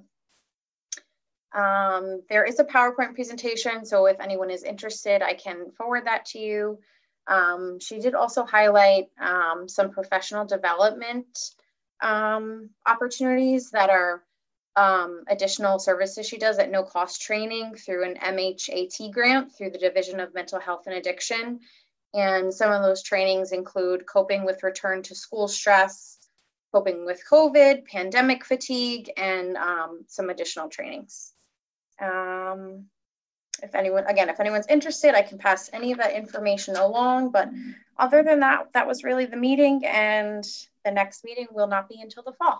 Um, there is a PowerPoint presentation, so if anyone is interested, I can forward that to you. Um, she did also highlight um, some professional development um, opportunities that are um, additional services she does at no cost training through an M H A T grant through the Division of Mental Health and Addiction. And some of those trainings include coping with return to school stress, coping with COVID, pandemic fatigue, and um, some additional trainings. Um, if anyone, again, if anyone's interested, I can pass any of that information along. But other than that, that was really the meeting, and the next meeting will not be until the fall.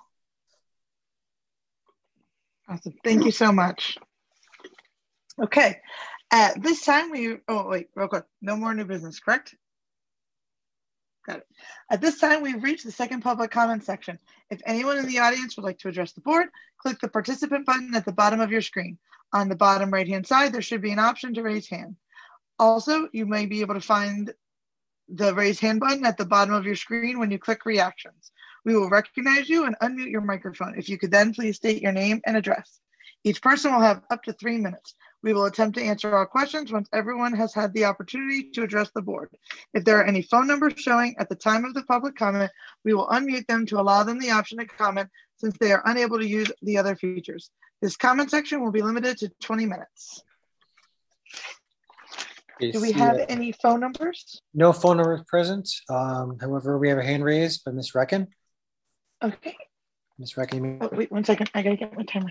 Awesome. Thank you so much. Okay. At this time, we, oh, wait, real quick. No more new business, correct? Got it. At this time, we've reached the second public comment section. If anyone in the audience would like to address the board, click the participant button at the bottom of your screen. On the bottom right-hand side, there should be an option to raise hand. Also, you may be able to find the raise hand button at the bottom of your screen when you click reactions. We will recognize you and unmute your microphone. If you could then please state your name and address. Each person will have up to three minutes. We will attempt to answer all questions once everyone has had the opportunity to address the board. If there are any phone numbers showing at the time of the public comment, we will unmute them to allow them the option to comment since they are unable to use the other features. This comment section will be limited to twenty minutes. Okay, Do we see, have uh, any phone numbers? No phone numbers present. Um, however, we have a hand raised by Miz Reckon. Okay. Miz Reckon. Oh, wait one second. I gotta get my timer.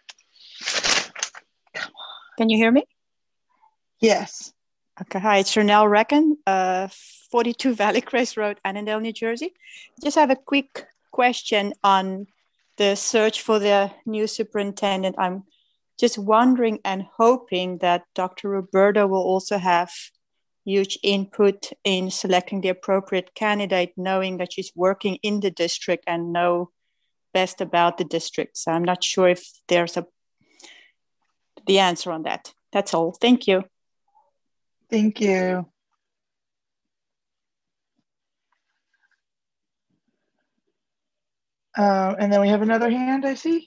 Can you hear me? Yes. Okay, hi, it's Chanel Reckon, uh, forty-two Valley Crest Road, Annandale, New Jersey. Just have a quick question on the search for the new superintendent. I'm just wondering and hoping that Doctor Roberto will also have huge input in selecting the appropriate candidate, knowing that she's working in the district and know best about the district. So I'm not sure if there's a the answer on that. That's all. Thank you. Thank you. Uh, and then we have another hand, I see.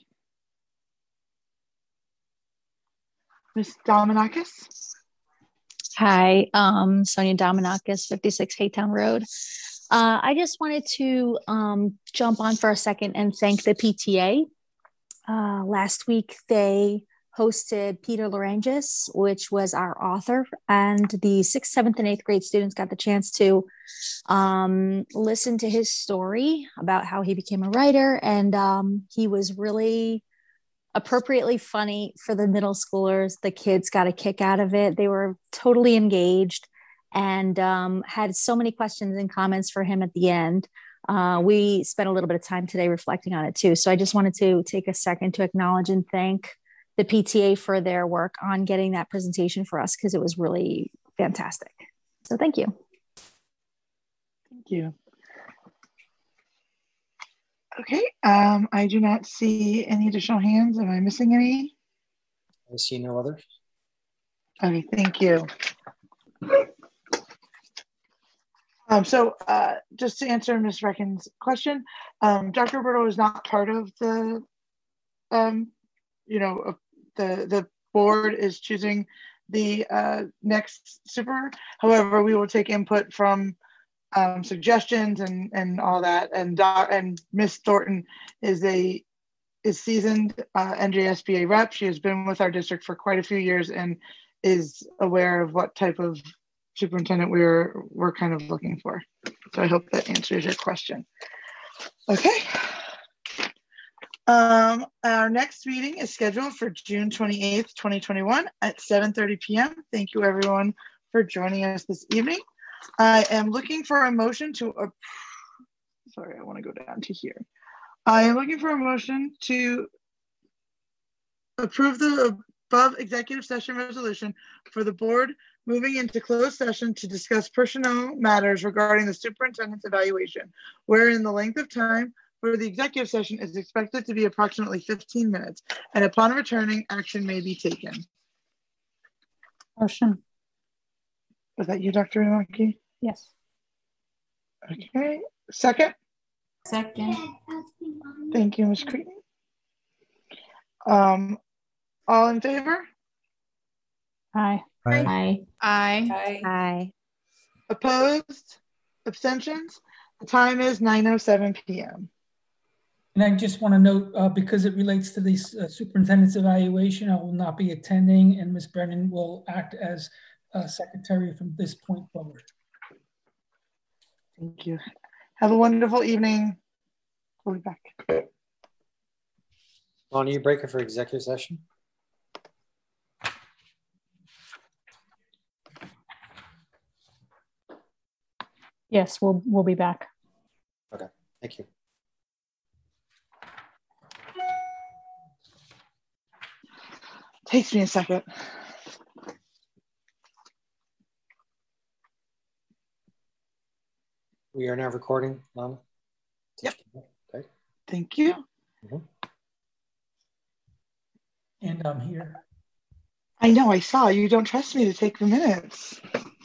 Miz Dominakis. Hi, um, Sonia Dominakis, fifty-six Haytown Road. Uh, I just wanted to um, jump on for a second and thank the P T A. Uh, last week, they hosted Peter Larangis, which was our author, and the sixth, seventh, and eighth grade students got the chance to um, listen to his story about how he became a writer, and um, he was really appropriately funny for the middle schoolers. The kids got a kick out of it. They were totally engaged and um, had so many questions and comments for him at the end. Uh, we spent a little bit of time today reflecting on it too. So I just wanted to take a second to acknowledge and thank the P T A for their work on getting that presentation for us, because it was really fantastic. So thank you. Thank you. Okay, um, I do not see any additional hands. Am I missing any? I see no others. Okay, thank you. Um, so uh, just to answer Miz Reckon's question, um, Doctor Roberto is not part of the, um, you know, uh, the, the board is choosing the uh, next super. However, we will take input from um, suggestions and, and all that. And Doc, and Miz Thornton is a is seasoned uh, N J S B A rep. She has been with our district for quite a few years and is aware of what type of superintendent we're we're kind of looking for. So I hope that answers your question. Okay. Um, our next meeting is scheduled for June twenty-eighth, twenty twenty-one at seven thirty p m Thank you everyone for joining us this evening. I am looking for a motion to, uh, sorry, I want to go down to here. I am looking for a motion to approve the above executive session resolution for the board moving into closed session to discuss personnel matters regarding the superintendent's evaluation, wherein the length of time for the executive session is expected to be approximately fifteen minutes, and upon returning, action may be taken. Motion. Was that you, Doctor Iwaki? Yes. Okay. Second? Second. Thank you, Miz Creighton. Um, all in favor? Aye. Aye. Aye. Aye. Aye. Opposed? Abstentions? The time is nine oh seven p m And I just want to note, uh, because it relates to the uh, superintendent's evaluation, I will not be attending, and Miz Brennan will act as uh, secretary from this point forward. Thank you. Have a wonderful evening. We'll be back. Lonnie, you break it for executive session? Yes, we'll we'll be back. Okay, thank you. Takes me a second. We are now recording, Lana. Yep. Okay. Thank you. Mm-hmm. And I'm here. I know, I saw. You don't trust me to take the minutes.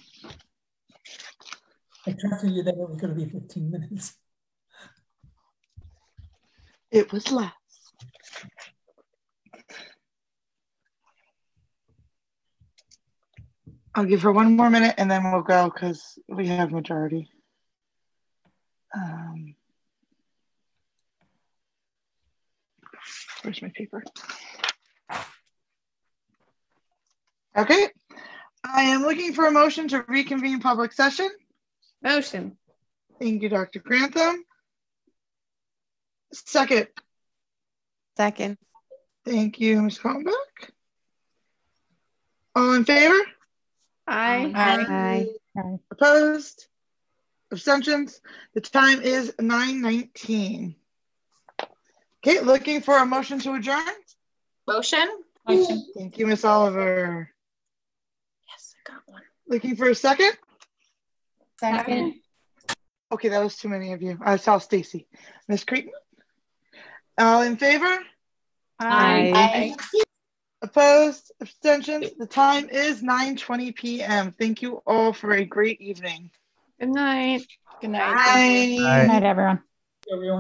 I trusted you that it was going to be fifteen minutes. It was less. I'll give her one more minute and then we'll go because we have majority. Um, where's my paper? Okay. I am looking for a motion to reconvene public session. Motion. Thank you, Doctor Grantham. Second. Second. Thank you, Miz Kaltenbach. All in favor? Aye. Aye. Aye. Opposed? Abstentions? The time is nine nineteen. Okay, looking for a motion to adjourn? Motion? Motion. Thank you, Miz Oliver. Yes, I got one. Looking for a second? Second. Okay, that was too many of you. I saw Stacy. Miz Creighton? All in favor? Aye. Aye. Opposed? Abstentions? The time is nine twenty p m Thank you all for a great evening. Good night. Good night. Bye. Good night, everyone. Everyone.